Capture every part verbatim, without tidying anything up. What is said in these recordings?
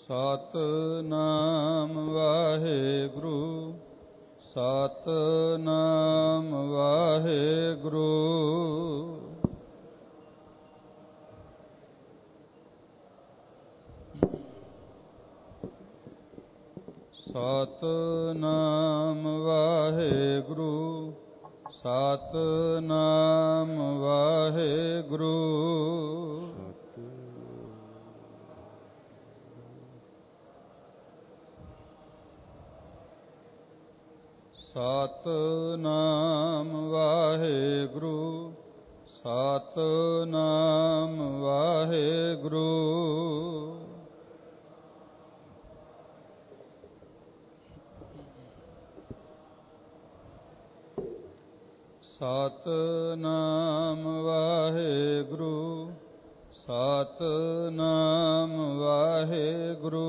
ਸਤਿਨਾਮ ਵਾਹਿਗੁਰੂ ਸਤਿਨਾਮ ਵਾਹਿਗੁਰੂ। ਸਤਿਨਾਮ ਵਾਹਿਗੁਰੂ ਸਤਿਨਾਮ ਵਾਹਿਗੁਰੂ। ਸਤਿਨਾਮ ਵਾਹਿਗੁਰੂ ਸਤਿਨਾਮ ਵਾਹਿਗੁਰੂ। ਸਤਿਨਾਮ ਵਾਹਿਗੁਰੂ ਸਤਿਨਾਮ ਵਾਹਿਗੁਰੂ।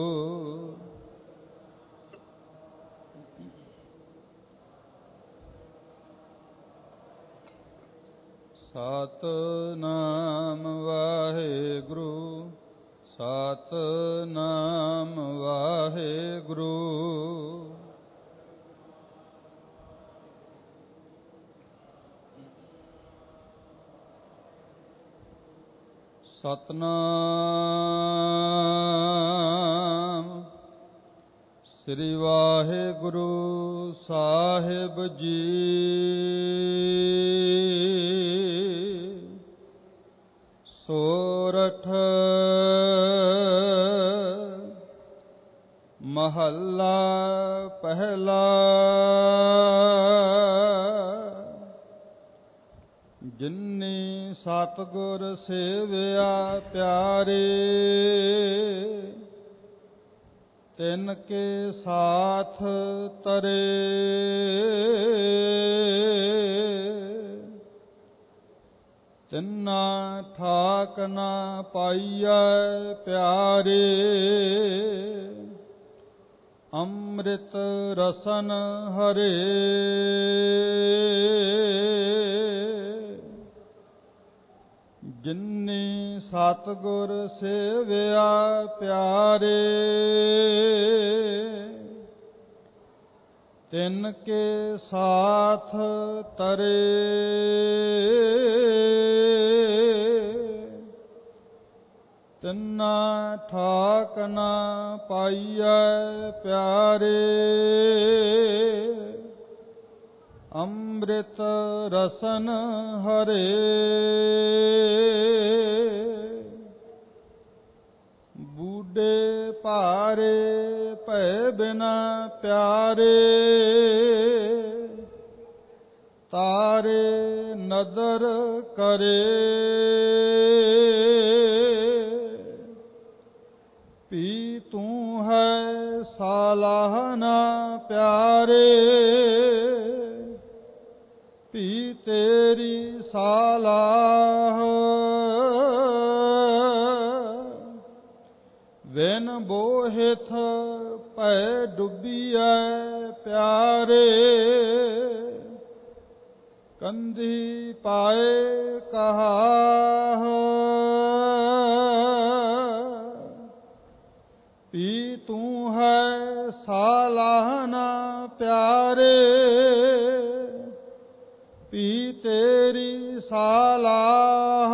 ਸਤਿਨਾਮ ਵਾਹਿਗੁਰੂ ਸਤਿਨਾਮ ਵਾਹਿਗੁਰੂ। ਸਤਿਨਾਮ ਸ੍ਰੀ ਵਾਹਿਗੁਰੂ ਸਾਹਿਬ ਜੀ। ਸੋਰਠ ਮਹੱਲਾ ਪਹਿਲਾ। ਜਿਨੀ ਸਤਿਗੁਰ ਸੇਵਿਆ ਪਿਆਰੇ ਤਿਨ ਕੇ ਸਾਥ ਤਰੇ। ਤਿੰਨਾ ਠਾਕ ਨਾ ਪਾਈਐ ਪਿਆਰੇ ਅੰਮ੍ਰਿਤ ਰਸਨ ਹਰੇ। ਜਿਨੀ ਸਤਿਗੁਰ ਸੇਵਿਆ ਪਿਆਰੇ ਤਿਨ ਕੇ ਸਾਥ ਤਰੇ। ਤਿੰਨਾ ਠਾਕ ਨਾ ਪਾਈਐ ਪਿਆਰੇ ਅੰਮ੍ਰਿਤ ਰਸਨ ਹਰੇ। ਬੂਢੇ ਭਾਰੇ ਭੈ ਬਿਨਾ ਪਿਆਰੇ ਤਾਰੇ ਨਦਰ ਕਰੇ। ਪੀ ਤੂੰ ਹੈ ਸਾਲਾਹਨਾ ਪਿਆਰੇ ਪੀ ਤੇਰੀ ਸਾਲਾਹ। ਵਿਨ ਬੋਹਿਥ ਭੈ ਡੁੱਬੀਐ ਪਿਆਰੇ ਕੰਧੀ ਪਾਏ ਕਹਾਹ। ਪੀ ਤੂੰ ਹੈ ਸਾਲਾਹਨਾ ਪਿਆਰੇ ਪੀ ਤੇਰੀ ਸਾਲਾਹ।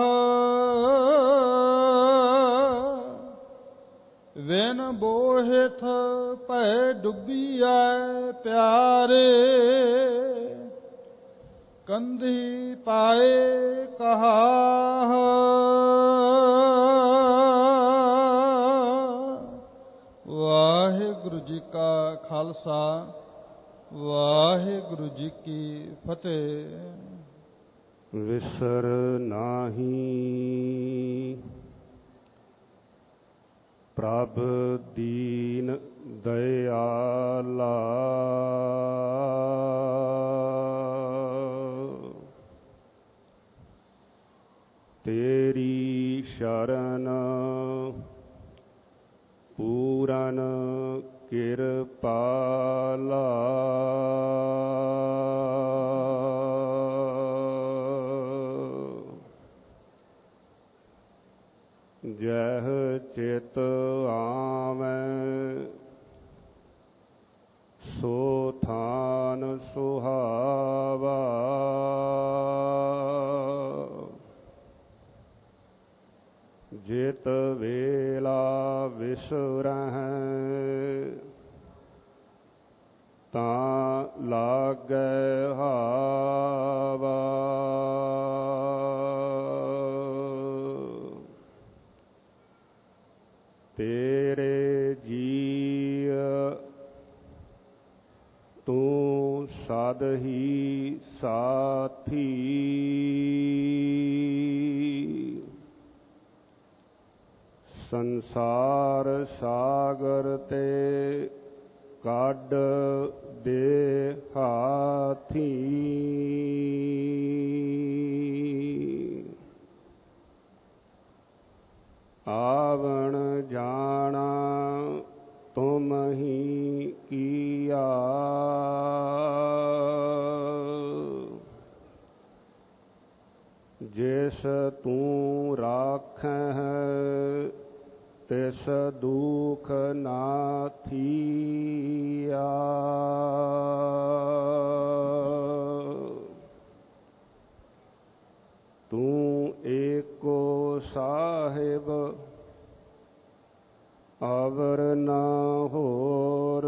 ਵਿਨ ਬੋਹਿਥ ਭੈ ਡੁੱਬੀਐ ਪਿਆਰੇ ਕੰਧੀ ਪਾਏ ਕਹਾਹ। ਵਾਹਿਗੁਰੂ ਜੀ ਕਾ ਖਾਲਸਾ ਵਾਹਿਗੁਰੂ ਜੀ ਕੀ ਫਤਿਹ। ਵਿਸਰ ਨਾਹੀ ਪ੍ਰਭ ਦੀਨ ਦਇਆਲਾ। ਤੇਰੀ ਸ਼ਰਨ ਪੂਰਨ ਕਿਰਪਾਲਾ। ਜਹ ਚਿਤ ਆਵੈ ਸੋ ਥਾਨ ਸੁਹਾਵਾ ਜਿਤ ਵੇਲਾ ਵਿਸਰਹਿ ਤਾਂ ਲਾਗੈ ਹਾਵਾ ਤੇਰੇ ਜੀਅ ਤੂੰ ਸਦ ਹੀ ਸਾਥੀ ਸੰਸਾਰ ਸਾਗਰ ਤੇ ਕੱਢ ਦੇ ਹਾਥੀ ਆਵਣ ਜਾਣਾ ਤੁਮ ਹੀ ਕੀਆ ਜਿਸ ਤੂੰ ਰਾਖਹਿ ਤਿਸ ਦੁਖ ਨਾ ਥੀਆ ਤੂੰ ਏਕੋ ਸਾਹਿਬ ਅਵਰ ਨਾ ਹੋਰ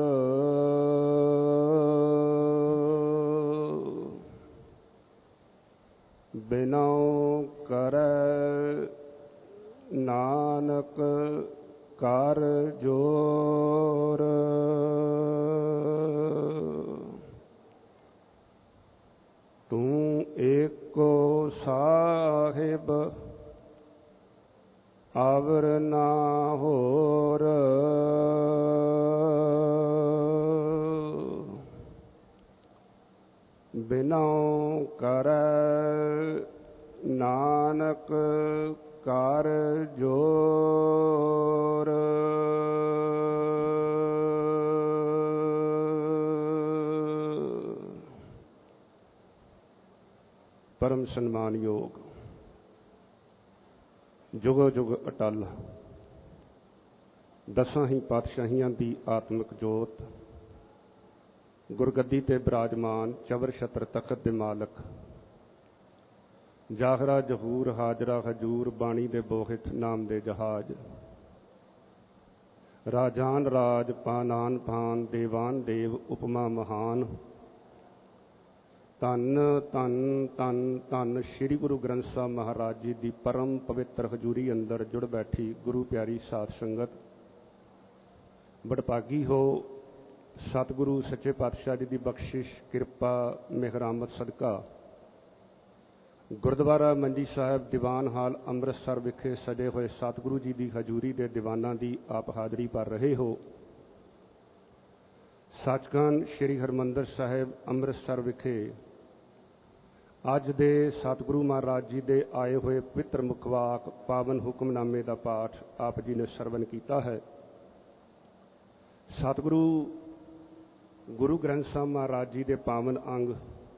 ਬਿਨਉ ਕਰੈ ਨਾਨਕ ਕਰ ਜੋਰ ਤੂੰ ਏਕੋ ਸਾਹਿਬ ਅਵਰ ਨਾ ਹੋਰ ਬਿਨਉ ਕਰੈ ਨਾਨਕ ਕਰ ਜੋਰ ਪਰਮ ਸਨਮਾਨਯੋਗ ਜੁਗੋ ਜੁਗ ਅਟਲ ਦਸਾਂ ਹੀ ਪਾਤਸ਼ਾਹੀਆਂ ਦੀ ਆਤਮਿਕ ਜੋਤ ਗੁਰਗੱਦੀ ਤੇ ਬਿਰਾਜਮਾਨ ਚਵਰ ਛਤਰ ਤਖਤ ਦੇ ਮਾਲਕ ਜ਼ਾਹਰਾ ਜ਼ਹੂਰ ਹਾਜ਼ਰਾ ਹਜੂਰ ਬਾਣੀ ਦੇ ਬੋਹਿਤ ਨਾਮ ਦੇ ਜਹਾਜ਼ ਰਾਜਾਨ ਰਾਜ ਪਾਨਾਨ ਪਾਨ ਦੇਵਾਨ ਦੇਵ ਉਪਮਾ ਮਹਾਨ ਧੰਨ ਧੰਨ ਧੰਨ ਧੰਨ ਸ੍ਰੀ ਗੁਰੂ ਗ੍ਰੰਥ ਸਾਹਿਬ ਮਹਾਰਾਜ ਜੀ ਦੀ ਪਰਮ ਪਵਿੱਤਰ ਹਜ਼ੂਰੀ ਅੰਦਰ ਜੁੜ ਬੈਠੀ ਗੁਰੂ ਪਿਆਰੀ ਸਾਧ ਸੰਗਤ ਬੜਭਾਗੀ ਹੋ ਸਤਿਗੁਰੂ ਸੱਚੇ ਪਾਤਸ਼ਾਹ ਜੀ ਦੀ ਬਖਸ਼ਿਸ਼ ਕਿਰਪਾ ਮਿਹਰਾਮਤ ਸਦਕਾ ਗੁਰਦੁਆਰਾ ਮੰਜੀ ਸਾਹਿਬ ਦੀਵਾਨ ਹਾਲ ਅੰਮ੍ਰਿਤਸਰ ਵਿਖੇ ਸਜੇ ਹੋਏ ਸਤਿਗੁਰੂ ਜੀ ਦੀ ਹਜ਼ੂਰੀ ਦੇ ਦੀਵਾਨਾਂ ਦੀ ਆਪ ਹਾਜ਼ਰੀ ਭਰ ਰਹੇ ਹੋ। ਸੱਚਖੰਡ ਸ੍ਰੀ ਹਰਿਮੰਦਰ ਸਾਹਿਬ ਅੰਮ੍ਰਿਤਸਰ ਵਿਖੇ ਅੱਜ ਦੇ ਸਤਿਗੁਰੂ ਮਹਾਰਾਜ ਜੀ ਦੇ ਆਏ ਹੋਏ ਪਵਿੱਤਰ ਮੁਖਵਾਕ ਪਾਵਨ ਹੁਕਮਨਾਮੇ ਦਾ ਪਾਠ ਆਪ ਜੀ ਨੇ ਸਰਵਨ ਕੀਤਾ ਹੈ। ਸਤਿਗੁਰੂ ਗੁਰੂ ਗ੍ਰੰਥ ਸਾਹਿਬ ਮਹਾਰਾਜ ਜੀ ਦੇ ਪਾਵਨ ਅੰਗ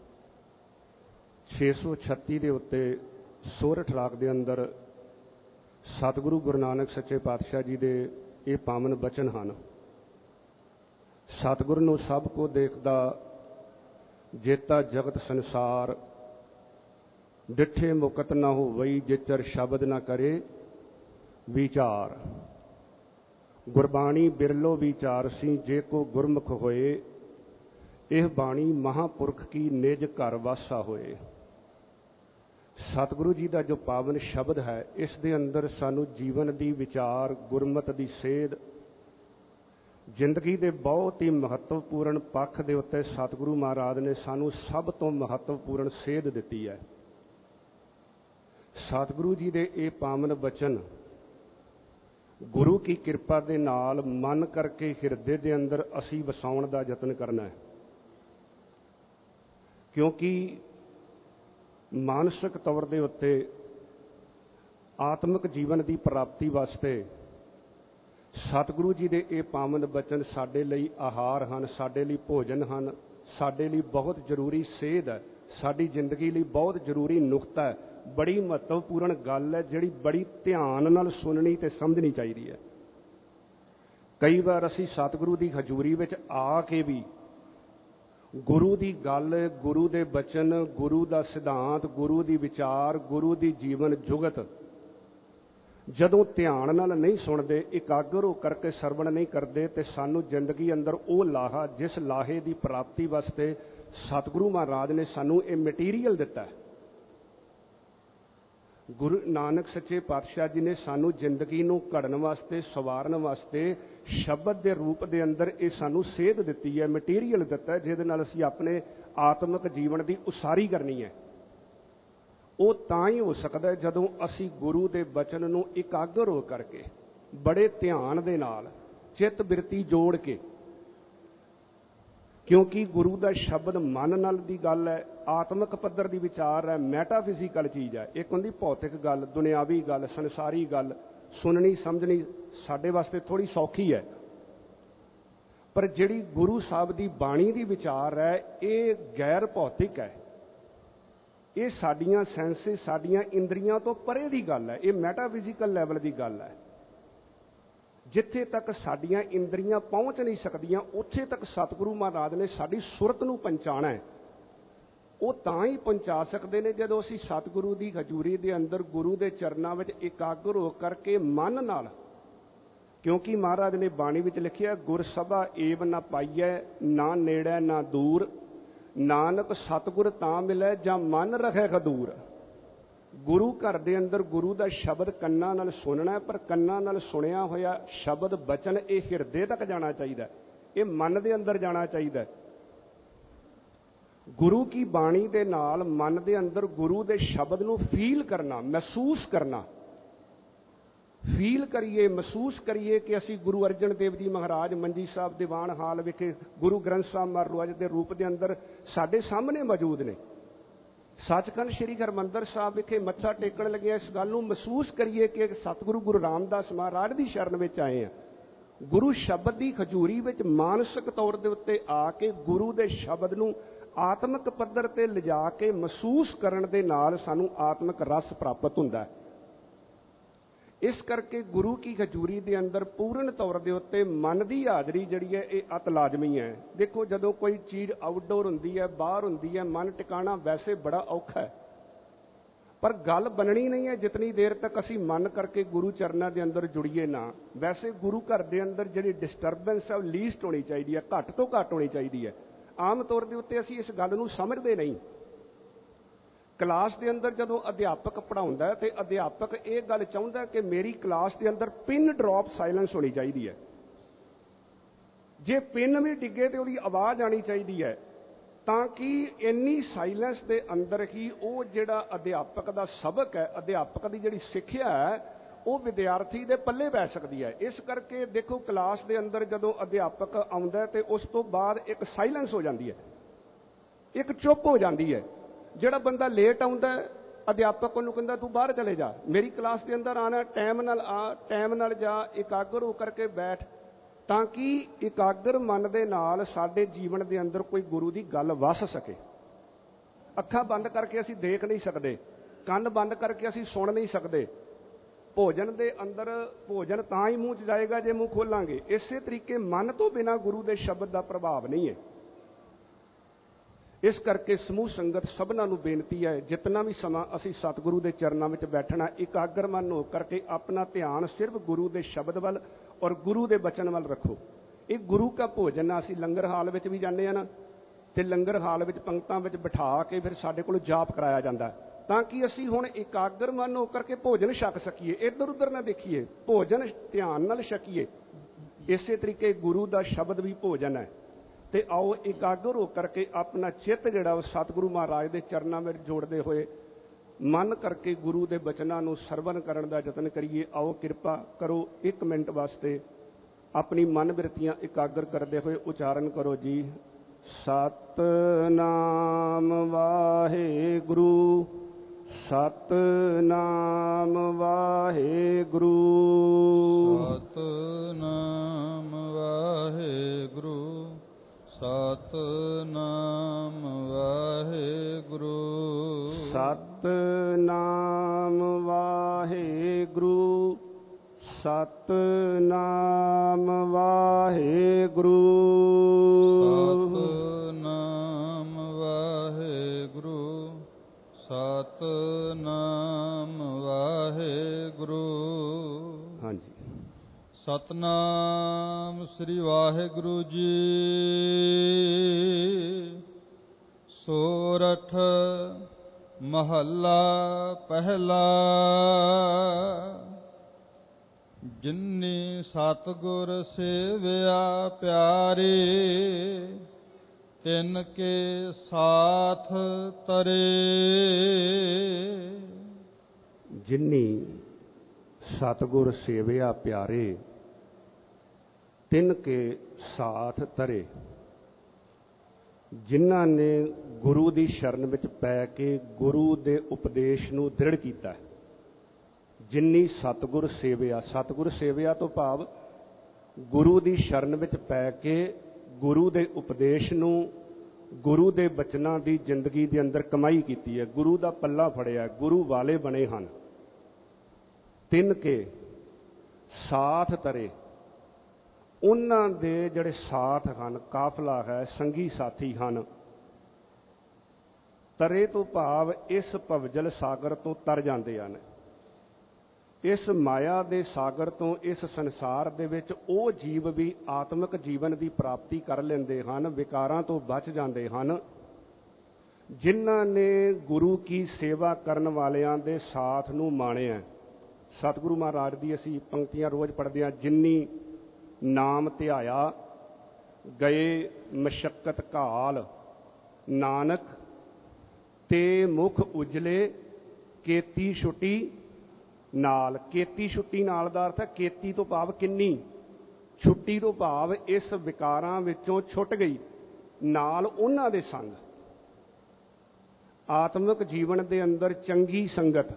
ਛੇ ਸੌ ਛੱਤੀ ਦੇ ਉੱਤੇ ਸੋਰਠ ਰਾਗ ਦੇ ਅੰਦਰ ਸਤਿਗੁਰੂ ਗੁਰੂ ਨਾਨਕ ਸੱਚੇ ਪਾਤਸ਼ਾਹ ਜੀ ਦੇ ਇਹ ਪਾਵਨ ਬਚਨ ਹਨ। ਸਤਿਗੁਰੂ ਨੂੰ ਸਭ ਕੋ ਦੇਖਦਾ ਜੇਤਾ ਜਗਤ ਸੰਸਾਰ ਡਿਠੇ ਮੁਕਤ ਨਾ ਹੋਵਈ ਜਿਚਰ ਸ਼ਬਦ ਨਾ ਕਰੇ ਵਿਚਾਰ ਗੁਰਬਾਣੀ ਬਿਰਲੋ ਵਿਚਾਰ ਸੀ ਜੇ ਕੋ ਗੁਰਮੁਖ ਹੋਏ ਇਹ ਬਾਣੀ ਮਹਾਂਪੁਰਖ ਕੀ ਨਿਜ ਘਰ ਵਾਸਾ ਹੋਏ। ਸਤਿਗੁਰੂ ਜੀ ਦਾ ਜੋ ਪਾਵਨ ਸ਼ਬਦ ਹੈ ਇਸ ਦੇ ਅੰਦਰ ਸਾਨੂੰ ਜੀਵਨ ਦੀ ਵਿਚਾਰ ਗੁਰਮਤਿ ਦੀ ਸੇਧ ਜ਼ਿੰਦਗੀ ਦੇ ਬਹੁਤ ਹੀ ਮਹੱਤਵਪੂਰਨ ਪੱਖ ਦੇ ਉੱਤੇ ਸਤਿਗੁਰੂ ਮਹਾਰਾਜ ਨੇ ਸਾਨੂੰ ਸਭ ਤੋਂ ਮਹੱਤਵਪੂਰਨ ਸੇਧ ਦਿੱਤੀ ਹੈ। ਸਤਿਗੁਰੂ ਜੀ ਦੇ ਇਹ ਪਾਵਨ ਬਚਨ ਗੁਰੂ ਕੀ ਕਿਰਪਾ ਦੇ ਨਾਲ ਮਨ ਕਰਕੇ ਹਿਰਦੇ ਦੇ ਅੰਦਰ ਅਸੀਂ ਵਸਾਉਣ ਦਾ ਯਤਨ ਕਰਨਾ ਹੈ, ਕਿਉਂਕਿ ਮਾਨਸਿਕ ਤੌਰ ਦੇ ਉੱਤੇ ਆਤਮਿਕ ਜੀਵਨ ਦੀ ਪ੍ਰਾਪਤੀ ਵਾਸਤੇ ਸਤਿਗੁਰੂ ਜੀ ਦੇ ਇਹ ਪਾਵਨ ਬਚਨ ਸਾਡੇ ਲਈ ਆਹਾਰ ਹਨ, ਸਾਡੇ ਲਈ ਭੋਜਨ ਹਨ, ਸਾਡੇ ਲਈ ਬਹੁਤ ਜ਼ਰੂਰੀ ਸੇਧ ਹੈ, ਸਾਡੀ ਜ਼ਿੰਦਗੀ ਲਈ ਬਹੁਤ ਜ਼ਰੂਰੀ ਨੁਕਤਾ ਹੈ, ਬੜੀ ਮਹੱਤਵਪੂਰਨ ਗੱਲ ਹੈ ਜਿਹੜੀ ਬੜੀ ਧਿਆਨ ਨਾਲ ਸੁਣਨੀ ਤੇ ਸਮਝਣੀ ਚਾਹੀਦੀ ਹੈ। ਕਈ ਵਾਰ ਅਸੀਂ ਸਤਿਗੁਰੂ ਦੀ ਹਜ਼ੂਰੀ ਵਿੱਚ ਆ ਕੇ ਵੀ ਗੁਰੂ ਦੀ ਗੱਲ, ਗੁਰੂ ਦੇ ਬਚਨ, ਗੁਰੂ ਦਾ ਸਿਧਾਂਤ, ਗੁਰੂ ਦੀ ਵਿਚਾਰ, ਗੁਰੂ ਦੀ ਜੀਵਨ ਜੁਗਤ ਜਦੋਂ ਧਿਆਨ ਨਾਲ ਨਹੀਂ ਸੁਣਦੇ, ਇਕਾਗਰ ਹੋ ਕਰਕੇ ਸਰਵਣ ਨਹੀਂ ਕਰਦੇ, ਤੇ ਸਾਨੂੰ ਜ਼ਿੰਦਗੀ ਅੰਦਰ ਉਹ ਲਾਹਾ, ਜਿਸ ਲਾਹੇ ਦੀ ਪ੍ਰਾਪਤੀ ਵਾਸਤੇ ਸਤਿਗੁਰੂ ਮਹਾਰਾਜ ਨੇ ਸਾਨੂੰ ਇਹ ਮਟੀਰੀਅਲ ਦਿੱਤਾ ਹੈ। ਗੁਰੂ ਨਾਨਕ ਸੱਚੇ ਪਾਤਸ਼ਾਹ ਜੀ ਨੇ ਸਾਨੂੰ ਜ਼ਿੰਦਗੀ ਨੂੰ ਘੜਨ ਵਾਸਤੇ, ਸਵਾਰਨ ਵਾਸਤੇ ਸ਼ਬਦ ਦੇ ਰੂਪ ਦੇ ਅੰਦਰ ਇਹ ਸਾਨੂੰ ਸੇਧ ਦਿੱਤੀ ਹੈ, ਮਟੀਰੀਅਲ ਦਿੱਤਾ ਹੈ, ਜਿਹਦੇ ਨਾਲ ਅਸੀਂ ਆਪਣੇ ਆਤਮਿਕ ਜੀਵਨ ਦੀ ਉਸਾਰੀ ਕਰਨੀ ਹੈ। ਉਹ ਤਾਂ ਹੀ ਹੋ ਸਕਦਾ ਜਦੋਂ ਅਸੀਂ ਗੁਰੂ ਦੇ ਬਚਨ ਨੂੰ ਇਕਾਗਰ ਹੋ ਕਰਕੇ, ਬੜੇ ਧਿਆਨ ਦੇ ਨਾਲ, ਚਿੱਤ ਬਿਰਤੀ ਜੋੜ ਕੇ, ਕਿਉਂਕਿ ਗੁਰੂ ਦਾ ਸ਼ਬਦ ਮਨ ਨਾਲ ਦੀ ਗੱਲ ਹੈ, ਆਤਮਿਕ ਪੱਧਰ ਦੀ ਵਿਚਾਰ ਹੈ, ਮੈਟਾਫਿਜ਼ੀਕਲ ਚੀਜ਼ ਹੈ। ਇੱਕ ਹੁੰਦੀ ਭੌਤਿਕ ਗੱਲ, ਦੁਨਿਆਵੀ ਗੱਲ, ਸੰਸਾਰੀ ਗੱਲ, ਸੁਣਨੀ ਸਮਝਣੀ ਸਾਡੇ ਵਾਸਤੇ ਥੋੜ੍ਹੀ ਸੌਖੀ ਹੈ, ਪਰ ਜਿਹੜੀ ਗੁਰੂ ਸਾਹਿਬ ਦੀ ਬਾਣੀ ਦੀ ਵਿਚਾਰ ਹੈ, ਇਹ ਗੈਰ ਭੌਤਿਕ ਹੈ। ਇਹ ਸਾਡੀਆਂ ਸੈਂਸਿਸ, ਸਾਡੀਆਂ ਇੰਦਰੀਆਂ ਤੋਂ ਪਰੇ ਦੀ ਗੱਲ ਹੈ। ਇਹ ਮੈਟਾਫਿਜ਼ੀਕਲ ਲੈਵਲ ਦੀ ਗੱਲ ਹੈ। ਜਿੱਥੇ ਤੱਕ ਸਾਡੀਆਂ ਇੰਦਰੀਆਂ ਪਹੁੰਚ ਨਹੀਂ ਸਕਦੀਆਂ, ਉੱਥੇ ਤੱਕ ਸਤਿਗੁਰੂ ਮਹਾਰਾਜ ਨੇ ਸਾਡੀ ਸੁਰਤ ਨੂੰ ਪਹੁੰਚਾਉਣਾ ਹੈ। ਉਹ ਤਾਂ ਹੀ ਪਹੁੰਚਾ ਸਕਦੇ ਨੇ ਜਦੋਂ ਅਸੀਂ ਸਤਿਗੁਰੂ ਦੀ ਹਜ਼ੂਰੀ ਦੇ ਅੰਦਰ, ਗੁਰੂ ਦੇ ਚਰਨਾਂ ਵਿੱਚ ਇਕਾਗਰ ਹੋ ਕਰਕੇ ਮਨ ਨਾਲ, ਕਿਉਂਕਿ ਮਹਾਰਾਜ ਨੇ ਬਾਣੀ ਵਿੱਚ ਲਿਖਿਆ, ਗੁਰ ਸਭਾ ਏਵ ਨਾ ਪਾਈਐ, ਨਾ ਨੇੜੇ ਨਾ ਦੂਰ, ਨਾਨਕ ਸਤਿਗੁਰ ਤਾਂ ਮਿਲੈ ਜਾਂ ਮਨ ਰਖੈ ਖਦੂਰ। ਗੁਰੂ ਘਰ ਦੇ ਅੰਦਰ ਗੁਰੂ ਦਾ ਸ਼ਬਦ ਕੰਨਾਂ ਨਾਲ ਸੁਣਨਾ, ਪਰ ਕੰਨਾਂ ਨਾਲ ਸੁਣਿਆ ਹੋਇਆ ਸ਼ਬਦ ਬਚਨ ਇਹ ਹਿਰਦੇ ਤੱਕ ਜਾਣਾ ਚਾਹੀਦਾ, ਇਹ ਮਨ ਦੇ ਅੰਦਰ ਜਾਣਾ ਚਾਹੀਦਾ। ਗੁਰੂ ਕੀ ਬਾਣੀ ਦੇ ਨਾਲ ਮਨ ਦੇ ਅੰਦਰ ਗੁਰੂ ਦੇ ਸ਼ਬਦ ਨੂੰ ਫੀਲ ਕਰਨਾ, ਮਹਿਸੂਸ ਕਰਨਾ। ਫੀਲ ਕਰੀਏ, ਮਹਿਸੂਸ ਕਰੀਏ ਕਿ ਅਸੀਂ ਗੁਰੂ ਅਰਜਨ ਦੇਵ ਜੀ ਮਹਾਰਾਜ ਮੰਜੀ ਸਾਹਿਬ ਦੀਵਾਨ ਹਾਲ ਵਿਖੇ ਗੁਰੂ ਗ੍ਰੰਥ ਸਾਹਿਬ ਮਹਾਰਾਜ ਦੇ ਰੂਪ ਦੇ ਅੰਦਰ ਸਾਡੇ ਸਾਹਮਣੇ ਮੌਜੂਦ ਨੇ। ਸੱਚਖੰਡ ਸ੍ਰੀ ਹਰਿਮੰਦਰ ਸਾਹਿਬ ਵਿਖੇ ਮੱਥਾ ਟੇਕਣ ਲੱਗੇ, ਇਸ ਗੱਲ ਨੂੰ ਮਹਿਸੂਸ ਕਰੀਏ ਕਿ ਸਤਿਗੁਰੂ ਗੁਰੂ ਰਾਮਦਾਸ ਮਹਾਰਾਜ ਦੀ ਸ਼ਰਨ ਵਿੱਚ ਆਏ ਆ। ਗੁਰੂ ਸ਼ਬਦ ਦੀ ਹਜ਼ੂਰੀ ਵਿੱਚ ਮਾਨਸਿਕ ਤੌਰ ਦੇ ਉੱਤੇ ਆ ਕੇ ਗੁਰੂ ਦੇ ਸ਼ਬਦ ਨੂੰ ਆਤਮਿਕ ਪੱਧਰ ਤੇ ਲਿਜਾ ਕੇ ਮਹਿਸੂਸ ਕਰਨ ਦੇ ਨਾਲ ਸਾਨੂੰ ਆਤਮਿਕ ਰਸ ਪ੍ਰਾਪਤ ਹੁੰਦਾ ਹੈ। ਇਸ ਕਰਕੇ ਗੁਰੂ ਕੀ ਹਜ਼ੂਰੀ ਦੇ ਅੰਦਰ ਪੂਰਨ ਤੌਰ ਦੇ ਉੱਤੇ ਮਨ ਦੀ ਹਾਜ਼ਰੀ ਜਿਹੜੀ ਹੈ ਇਹ ਅਤ ਲਾਜ਼ਮੀ ਹੈ। ਦੇਖੋ, ਜਦੋਂ ਕੋਈ ਚੀਜ਼ ਆਊਟਡੋਰ ਹੁੰਦੀ ਹੈ, ਬਾਹਰ ਹੁੰਦੀ ਹੈ, ਮਨ ਟਿਕਾਣਾ ਵੈਸੇ ਬੜਾ ਔਖਾ ਹੈ, ਪਰ ਗੱਲ ਬਣਨੀ ਨਹੀਂ ਹੈ ਜਿਤਨੀ ਦੇਰ ਤੱਕ ਅਸੀਂ ਮਨ ਕਰਕੇ ਗੁਰੂ ਚਰਨਾਂ ਦੇ ਅੰਦਰ ਜੁੜੀਏ ਨਾ। ਵੈਸੇ ਗੁਰੂ ਘਰ ਦੇ ਅੰਦਰ ਜਿਹੜੀ ਡਿਸਟਰਬੈਂਸ ਹੈ ਉਹ ਲੀਸਟ ਹੋਣੀ ਚਾਹੀਦੀ ਹੈ, ਘੱਟ ਤੋਂ ਘੱਟ ਹੋਣੀ ਚਾਹੀਦੀ ਹੈ। ਆਮ ਤੌਰ ਦੇ ਉੱਤੇ ਅਸੀਂ ਇਸ ਗੱਲ ਨੂੰ ਸਮਝਦੇ ਨਹੀਂ। ਕਲਾਸ ਦੇ ਅੰਦਰ ਜਦੋਂ ਅਧਿਆਪਕ ਪੜ੍ਹਾਉਂਦਾ ਤੇ ਅਧਿਆਪਕ ਇਹ ਗੱਲ ਚਾਹੁੰਦਾ ਕਿ ਮੇਰੀ ਕਲਾਸ ਦੇ ਅੰਦਰ ਪਿਨ ਡ੍ਰੌਪ ਸਾਇਲੈਂਸ ਹੋਣੀ ਚਾਹੀਦੀ ਹੈ। ਜੇ ਪਿਨ ਵੀ ਡਿੱਗੇ ਤੇ ਉਹਦੀ ਆਵਾਜ਼ ਆਣੀ ਚਾਹੀਦੀ ਹੈ, ਤਾਂ ਕਿ ਇੰਨੀ ਸਾਇਲੈਂਸ ਦੇ ਅੰਦਰ ਹੀ ਉਹ ਜਿਹੜਾ ਅਧਿਆਪਕ ਦਾ ਸਬਕ ਹੈ, ਅਧਿਆਪਕ ਦੀ ਜਿਹੜੀ ਸਿੱਖਿਆ ਹੈ, ਉਹ ਵਿਦਿਆਰਥੀ ਦੇ ਪੱਲੇ ਪੈ ਸਕਦੀ ਹੈ। ਇਸ ਕਰਕੇ ਦੇਖੋ, ਕਲਾਸ ਦੇ ਅੰਦਰ ਜਦੋਂ ਅਧਿਆਪਕ ਆਉਂਦਾ ਤੇ ਉਸ ਤੋਂ ਬਾਅਦ ਇੱਕ ਸਾਇਲੈਂਸ ਹੋ ਜਾਂਦੀ ਹੈ, ਇੱਕ ਚੁੱਪ ਹੋ ਜਾਂਦੀ ਹੈ। ਜਿਹੜਾ ਬੰਦਾ ਲੇਟ ਆਉਂਦਾ, ਅਧਿਆਪਕ ਉਹਨੂੰ ਕਹਿੰਦਾ ਤੂੰ ਬਾਹਰ ਚਲੇ ਜਾ, ਮੇਰੀ ਕਲਾਸ ਦੇ ਅੰਦਰ ਆਣਾ, ਟਾਈਮ ਨਾਲ ਆ, ਟਾਈਮ ਨਾਲ ਜਾ, ਇਕਾਗਰ ਹੋ ਕਰਕੇ ਬੈਠ, ਤਾਂ ਕਿ ਇਕਾਗਰ ਮਨ ਦੇ ਨਾਲ ਸਾਡੇ ਜੀਵਨ ਦੇ ਅੰਦਰ ਕੋਈ ਗੁਰੂ ਦੀ ਗੱਲ ਵਸ ਸਕੇ। ਅੱਖਾਂ ਬੰਦ ਕਰਕੇ ਅਸੀਂ ਦੇਖ ਨਹੀਂ ਸਕਦੇ, ਕੰਨ ਬੰਦ ਕਰਕੇ ਅਸੀਂ ਸੁਣ ਨਹੀਂ ਸਕਦੇ। ਭੋਜਨ ਦੇ ਅੰਦਰ ਭੋਜਨ ਤਾਂ ਹੀ ਮੂੰਹ 'ਚ ਜਾਏਗਾ ਜੇ ਮੂੰਹ ਖੋਲਾਂਗੇ। ਇਸੇ ਤਰੀਕੇ ਮਨ ਤੋਂ ਬਿਨਾਂ ਗੁਰੂ ਦੇ ਸ਼ਬਦ ਦਾ ਪ੍ਰਭਾਵ ਨਹੀਂ ਹੈ। ਇਸ ਕਰਕੇ ਸਮੂਹ ਸੰਗਤ ਸਭਨਾਂ ਨੂੰ ਬੇਨਤੀ ਹੈ, ਜਿਤਨਾ ਵੀ ਸਮਾਂ ਅਸੀਂ ਸਤਿਗੁਰੂ ਦੇ ਚਰਨਾਂ ਵਿੱਚ ਬੈਠਣਾ, ਇਕਾਗਰ ਮਨ ਹੋ ਕਰਕੇ ਆਪਣਾ ਧਿਆਨ ਸਿਰਫ ਗੁਰੂ ਦੇ ਸ਼ਬਦ ਵੱਲ ਔਰ ਗੁਰੂ ਦੇ ਬਚਨ ਵੱਲ ਰੱਖੋ। ਇਹ ਗੁਰੂ ਦਾ ਭੋਜਨ ਆ। ਅਸੀਂ ਲੰਗਰ ਹਾਲ ਵਿੱਚ ਵੀ ਜਾਂਦੇ ਹਾਂ ਨਾ, ਤੇ ਲੰਗਰ ਹਾਲ ਵਿੱਚ ਪੰਗਤਾਂ ਵਿੱਚ ਬਿਠਾ ਕੇ ਫਿਰ ਸਾਡੇ ਕੋਲ ਜਾਪ ਕਰਾਇਆ ਜਾਂਦਾ, ਤਾਂ ਕਿ ਅਸੀਂ ਹੁਣ ਇਕਾਗਰ ਮਨ ਹੋ ਕਰਕੇ ਭੋਜਨ ਛਕ ਸਕੀਏ, ਇੱਧਰ ਉੱਧਰ ਨਾ ਦੇਖੀਏ, ਭੋਜਨ ਧਿਆਨ ਨਾਲ ਛਕੀਏ। ਇਸੇ ਤਰੀਕੇ ਗੁਰੂ ਦਾ ਸ਼ਬਦ ਵੀ ਭੋਜਨ ਹੈ। ਤੇ ਆਓ ਇਕਾਗਰ ਹੋ ਕਰਕੇ ਆਪਣਾ ਚਿੱਤ ਜਿਹੜਾ ਉਹ ਸਤਿਗੁਰੂ ਮਹਾਰਾਜ ਦੇ ਚਰਨਾਂ ਵਿੱਚ ਜੋੜਦੇ ਹੋਏ ਮਨ ਕਰਕੇ ਗੁਰੂ ਦੇ ਬਚਨਾਂ ਨੂੰ ਸਰਵਨ ਕਰਨ ਦਾ ਯਤਨ ਕਰੀਏ। ਆਓ ਕਿਰਪਾ ਕਰੋ, ਇੱਕ ਮਿੰਟ ਵਾਸਤੇ ਆਪਣੀ ਮਨ ਬਿਰਤੀਆਂ ਇਕਾਗਰ ਕਰਦੇ ਹੋਏ ਉਚਾਰਨ ਕਰੋ ਜੀ। ਸਤਿਨਾਮ ਵਾਹਿਗੁਰੂ, ਸਤਿਨਾਮ ਵਾਹਿਗੁਰੂ, ਸਤਿਨਾਮ ਵਾਹਿਗੁਰੂ, ਸਤਿਨਾਮ ਵਾਹਿਗੁਰੂ, ਸਤਿਨਾਮ ਵਾਹਿਗੁਰੂ, ਸਤਿਨਾਮ ਸਤਨਾਮ ਵਾਹਿਗੁਰੂ। ਸਤਨਾਮ ਵਾਹਿਗੁਰੂ। ਸਤਨਾਮ ਵਾਹਿਗੁਰੂ। ਹਾਂਜੀ। ਸਤਨਾਮ ਸ੍ਰੀ ਵਾਹਿਗੁਰੂ ਜੀ। ਸੋਰਠ ਮਹੱਲਾ ਪਹਿਲਾ। ਜਿਨੀ ਸਤਿਗੁਰ ਸੇਵਿਆ ਪਿਆਰੇ, ਤਿਨ ਕੇ ਸਾਥ ਤਰੇ। ਜਿਨੀ ਸਤਿਗੁਰ ਸੇਵਿਆ ਪਿਆਰੇ, ਤਿਨ ਕੇ ਸਾਥ ਤਰੇ। ਜਿਨ੍ਹਾਂ ਨੇ ਗੁਰੂ ਦੀ ਸ਼ਰਨ ਵਿੱਚ ਪੈ ਕੇ ਗੁਰੂ ਦੇ ਉਪਦੇਸ਼ ਨੂੰ ਦ੍ਰਿੜ ਕੀਤਾ। ਜਿਨੀ ਸਤਿਗੁਰ ਸੇਵਿਆ, ਸਤਿਗੁਰ ਸੇਵਿਆ ਤੋਂ ਭਾਵ ਗੁਰੂ ਦੀ ਸ਼ਰਨ ਵਿੱਚ ਪੈ ਕੇ ਗੁਰੂ ਦੇ ਉਪਦੇਸ਼ ਨੂੰ, ਗੁਰੂ ਦੇ ਬਚਨਾਂ ਦੀ ਜ਼ਿੰਦਗੀ ਦੇ ਅੰਦਰ ਕਮਾਈ ਕੀਤੀ ਹੈ, ਗੁਰੂ ਦਾ ਪੱਲਾ ਫੜਿਆ, ਗੁਰੂ ਵਾਲੇ ਬਣੇ ਹਨ। ਤਿੰਨ ਕੇ ਸਾਥ ਤਰੇ, ਉਹਨਾਂ ਦੇ ਜਿਹੜੇ ਸਾਥ ਹਨ, ਕਾਫਲਾ ਹੈ, ਸੰਗੀ ਸਾਥੀ ਹਨ। ਤਰੇ ਤੋਂ ਭਾਵ ਇਸ ਭਵਜਲ ਸਾਗਰ ਤੋਂ ਤਰ ਜਾਂਦੇ ਹਨ। ਇਸ ਮਾਇਆ ਦੇ ਸਾਗਰ ਤੋਂ, ਇਸ ਸੰਸਾਰ ਦੇ ਵਿੱਚ ਉਹ ਜੀਵ ਵੀ ਆਤਮਿਕ ਜੀਵਨ ਦੀ ਪ੍ਰਾਪਤੀ ਕਰ ਲੈਂਦੇ ਹਨ, ਵਿਕਾਰਾਂ ਤੋਂ ਬਚ ਜਾਂਦੇ ਹਨ, ਜਿਨ੍ਹਾਂ ਨੇ ਗੁਰੂ ਕੀ ਸੇਵਾ ਕਰਨ ਵਾਲਿਆਂ ਦੇ ਸਾਥ ਨੂੰ ਮਾਣਿਆ। ਸਤਿਗੁਰੂ ਮਹਾਰਾਜ ਦੀ ਅਸੀਂ ਪੰਕਤੀਆਂ ਰੋਜ਼ ਪੜ੍ਹਦੇ ਹਾਂ। ਜਿਨੀ ਨਾਮ ਧਿਆਇਆ, ਗਏ ਮਸ਼ੱਕਤ ਘਾਲ, ਨਾਨਕ ਤੇ ਮੁਖ ਉਜਲੇ, ਕੇਤੀ ਛੁੱਟੀ ਨਾਲ। ਕੇਤੀ ਛੁੱਟੀ ਨਾਲ ਦਾ ਅਰਥ ਹੈ ਕੇਤੀ ਤੋਂ ਭਾਵ ਕਿੰਨੀ, ਛੁੱਟੀ ਤੋਂ ਭਾਵ ਇਸ ਵਿਕਾਰਾਂ ਵਿੱਚੋਂ ਛੁੱਟ ਗਈ, ਨਾਲ ਉਹਨਾਂ ਦੇ ਸੰਗ। ਆਤਮਿਕ ਜੀਵਨ ਦੇ ਅੰਦਰ ਚੰਗੀ ਸੰਗਤ,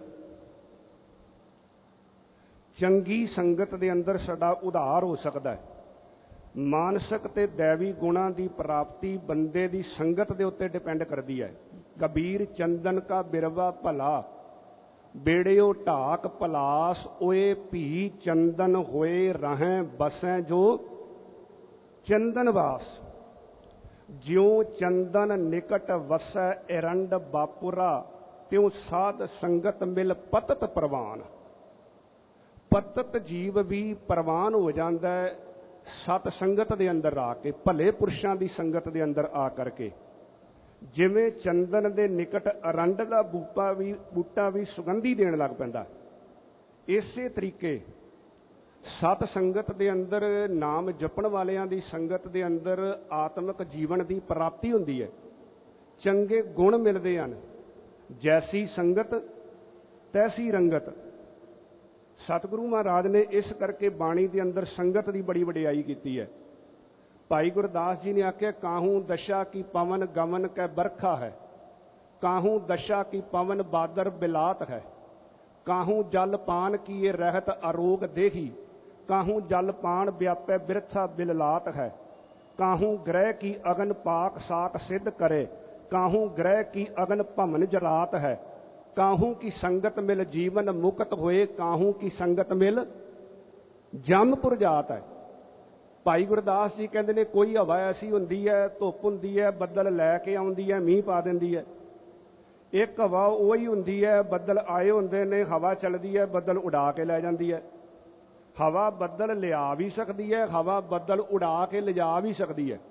ਚੰਗੀ ਸੰਗਤ ਦੇ ਅੰਦਰ ਸਾਡਾ ਉਧਾਰ ਹੋ ਸਕਦਾ ਹੈ। ਮਾਨਸਿਕ ਤੇ ਦੈਵੀ ਗੁਣਾਂ ਦੀ ਪ੍ਰਾਪਤੀ ਬੰਦੇ ਦੀ ਸੰਗਤ ਦੇ ਉੱਤੇ ਡਿਪੈਂਡ ਕਰਦੀ ਹੈ। ਕਬੀਰ ਚੰਦਨ ਕਾ ਬਿਰਵਾ ਭਲਾ, ਬੇੜਿਓ ਢਾਕ ਪਲਾਸ, ਓਏ ਭੀ ਚੰਦਨ ਹੋਏ ਰਹੈ ਬਸੈ ਜੋ ਚੰਦਨ ਵਾਸ। ਜਿਉ ਚੰਦਨ ਨਿਕਟ ਵਸੈ ਐਰੰਡ ਬਾਪੁਰਾ, ਤਿਉ ਸਾਧ ਸੰਗਤ ਮਿਲ ਪਤਤ ਪ੍ਰਵਾਨ। ਪਤਤ ਜੀਵ ਵੀ ਪ੍ਰਵਾਨ ਹੋ ਜਾਂਦਾ ਹੈ ਸਤ ਸੰਗਤ ਦੇ ਅੰਦਰ ਆ ਕੇ, ਭਲੇ ਪੁਰਸ਼ਾਂ ਦੀ ਸੰਗਤ ਦੇ ਅੰਦਰ ਆ ਕਰਕੇ। ਜਿਵੇਂ ਚੰਦਨ ਦੇ ਨਿਕਟ ਅਰੰਡ ਦਾ ਬੂਟਾ ਵੀ ਬੂਟਾ ਵੀ ਸੁਗੰਧੀ ਦੇਣ ਲੱਗ ਪੈਂਦਾ, ਇਸੇ ਤਰੀਕੇ ਸਤ ਸੰਗਤ ਦੇ ਅੰਦਰ, ਨਾਮ ਜਪਣ ਵਾਲਿਆਂ ਦੀ ਸੰਗਤ ਦੇ ਅੰਦਰ ਆਤਮਿਕ ਜੀਵਨ ਦੀ ਪ੍ਰਾਪਤੀ ਹੁੰਦੀ ਹੈ, ਚੰਗੇ ਗੁਣ ਮਿਲਦੇ ਹਨ। ਜੈਸੀ ਸੰਗਤ ਤੈਸੀ ਰੰਗਤ। ਸਤਿਗੁਰੂ ਮਹਾਰਾਜ ਨੇ ਇਸ ਕਰਕੇ ਬਾਣੀ ਦੇ ਅੰਦਰ ਸੰਗਤ ਦੀ ਬੜੀ ਵਡਿਆਈ ਕੀਤੀ ਹੈ। ਭਾਈ ਗੁਰਦਾਸ ਜੀ ਨੇ ਆਖਿਆ, ਕਾਹੂ ਦਸ਼ਾ ਕੀ ਪਵਨ ਗਮਨ ਕੈ ਬਰਖਾ ਹੈ, ਕਾਹੂ ਦਸ਼ਾ ਕੀ ਪਵਨ ਬਾਦਰ ਬਿਲਾਤ ਹੈ, ਕਾਹੂ ਜਲ ਪਾਨ ਕੀਏ ਰਹਿਤ ਅਰੋਗ ਦੇਹੀ, ਕਾਹੂ ਜਲ ਪਾਨ ਵਿਆਪੈ ਬਿਰਥਾ ਬਿਲਲਾਤ ਹੈ, ਕਾਹੂ ਗ੍ਰਹਿ ਕੀ ਅਗਨ ਪਾਕ ਸਾਕ ਸਿੱਧ ਕਰੇ, ਕਾਹੂ ਗ੍ਰਹਿ ਕੀ ਅਗਨ ਭਮਨ ਜਰਾਤ ਹੈ, ਕਾਹੂ ਕੀ ਸੰਗਤ ਮਿਲ ਜੀਵਨ ਮੁਕਤ ਹੋਏ, ਕਾਹੂ ਕੀ ਸੰਗਤ ਮਿਲ ਜੰਮਪੁਰ ਜਾਤ ਹੈ। ਭਾਈ ਗੁਰਦਾਸ ਜੀ ਕਹਿੰਦੇ ਨੇ, ਕੋਈ ਹਵਾ ਐਸੀ ਹੁੰਦੀ ਹੈ, ਧੁੱਪ ਹੁੰਦੀ ਹੈ, ਬੱਦਲ ਲੈ ਕੇ ਆਉਂਦੀ ਹੈ, ਮੀਂਹ ਪਾ ਦਿੰਦੀ ਹੈ। ਇੱਕ ਹਵਾ ਉਹੀ ਹੁੰਦੀ ਹੈ, ਬੱਦਲ ਆਏ ਹੁੰਦੇ ਨੇ, ਹਵਾ ਚੱਲਦੀ ਹੈ, ਬੱਦਲ ਉਡਾ ਕੇ ਲੈ ਜਾਂਦੀ ਹੈ। ਹਵਾ ਬੱਦਲ ਲਿਆ ਵੀ ਸਕਦੀ ਹੈ, ਹਵਾ ਬੱਦਲ ਉਡਾ ਕੇ ਲਿਜਾ ਵੀ ਸਕਦੀ ਹੈ।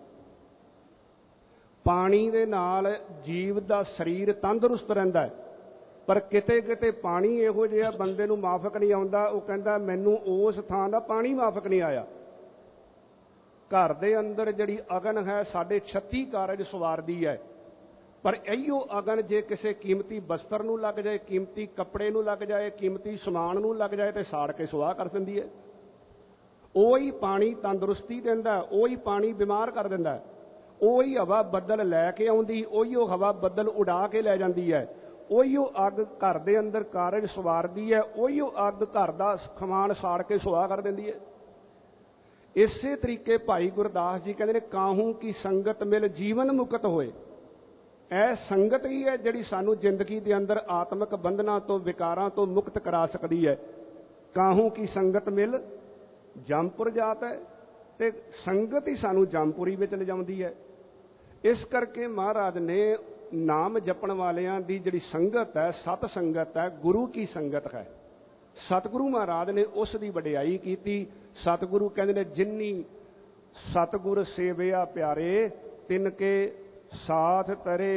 ਪਾਣੀ ਦੇ ਨਾਲ ਜੀਵ ਦਾ ਸਰੀਰ ਤੰਦਰੁਸਤ ਰਹਿੰਦਾ ਹੈ, ਪਰ ਕਿਤੇ ਕਿਤੇ ਪਾਣੀ ਇਹੋ ਜਿਹਾ ਬੰਦੇ ਨੂੰ ਮਾਫਕ ਨਹੀਂ ਆਉਂਦਾ। ਉਹ ਕਹਿੰਦਾ, ਮੈਨੂੰ ਉਸ ਥਾਂ ਦਾ ਪਾਣੀ ਮਾਫਕ ਨਹੀਂ ਆਇਆ। ਘਰ ਦੇ ਅੰਦਰ ਜਿਹੜੀ ਅਗਨ ਹੈ, ਸਾਡੇ ਛੱਤੀ ਕਾਰਜ ਸਵਾਰਦੀ ਹੈ, ਪਰ ਇਹੀਓ ਅਗਨ ਜੇ ਕਿਸੇ ਕੀਮਤੀ ਬਸਤਰ ਨੂੰ ਲੱਗ ਜਾਏ, ਕੀਮਤੀ ਕੱਪੜੇ ਨੂੰ ਲੱਗ ਜਾਏ, ਕੀਮਤੀ ਸਮਾਨ ਨੂੰ ਲੱਗ ਜਾਏ, ਤੇ ਸਾੜ ਕੇ ਸੁਆਹ ਕਰ ਦਿੰਦੀ ਹੈ। ਉਹੀ ਪਾਣੀ ਤੰਦਰੁਸਤੀ ਦਿੰਦਾ, ਉਹੀ ਪਾਣੀ ਬਿਮਾਰ ਕਰ ਦਿੰਦਾ। ਉਹੀ ਹਵਾ ਬੱਦਲ ਲੈ ਕੇ ਆਉਂਦੀ, ਉਹੀਓ ਹਵਾ ਬੱਦਲ ਉਡਾ ਕੇ ਲੈ ਜਾਂਦੀ ਹੈ। ਉਹੀਓ ਅੱਗ ਘਰ ਦੇ ਅੰਦਰ ਕਾਰਜ ਸਵਾਰਦੀ ਹੈ, ਉਹੀਓ ਅੱਗ ਘਰ ਦਾ ਖਮਾਨ ਸਾੜ ਕੇ ਸੁਆਹ ਕਰ ਦਿੰਦੀ ਹੈ। ਇਸੇ ਤਰੀਕੇ ਭਾਈ ਗੁਰਦਾਸ ਜੀ ਕਹਿੰਦੇ ਨੇ, ਕਾਹੂ ਕੀ ਸੰਗਤ ਮਿਲ ਜੀਵਨ ਮੁਕਤ ਹੋਏ। ਇਹ ਸੰਗਤ ਹੀ ਹੈ ਜਿਹੜੀ ਸਾਨੂੰ ਜ਼ਿੰਦਗੀ ਦੇ ਅੰਦਰ ਆਤਮਿਕ ਬੰਧਨਾਂ ਤੋਂ, ਵਿਕਾਰਾਂ ਤੋਂ ਮੁਕਤ ਕਰਾ ਸਕਦੀ ਹੈ। ਕਾਹੂ ਕੀ ਸੰਗਤ ਮਿਲ ਜੰਮਪੁਰ ਜਾਤ ਹੈ। ਤੇ ਸੰਗਤ ਹੀ ਸਾਨੂੰ ਜਮਪੁਰੀ ਵਿੱਚ ਲਿਜਾਉਂਦੀ ਹੈ। ਇਸ ਕਰਕੇ ਮਹਾਰਾਜ ਨੇ ਨਾਮ ਜਪਣ ਵਾਲਿਆਂ ਦੀ ਜਿਹੜੀ ਸੰਗਤ ਹੈ, ਸਤ ਸੰਗਤ ਹੈ, ਗੁਰੂ ਕੀ ਸੰਗਤ ਹੈ। ਸਤਿਗੁਰੂ ਮਹਾਰਾਜ ਨੇ ਉਸ ਦੀ ਵਡਿਆਈ ਕੀਤੀ। ਸਤਿਗੁਰੂ ਕਹਿੰਦੇ ਨੇ, ਜਿਨੀ ਸਤਿਗੁਰ ਸੇਵਿਆ ਪਿਆਰੇ, ਤਿਨ ਕੇ ਸਾਥ ਤਰੇ।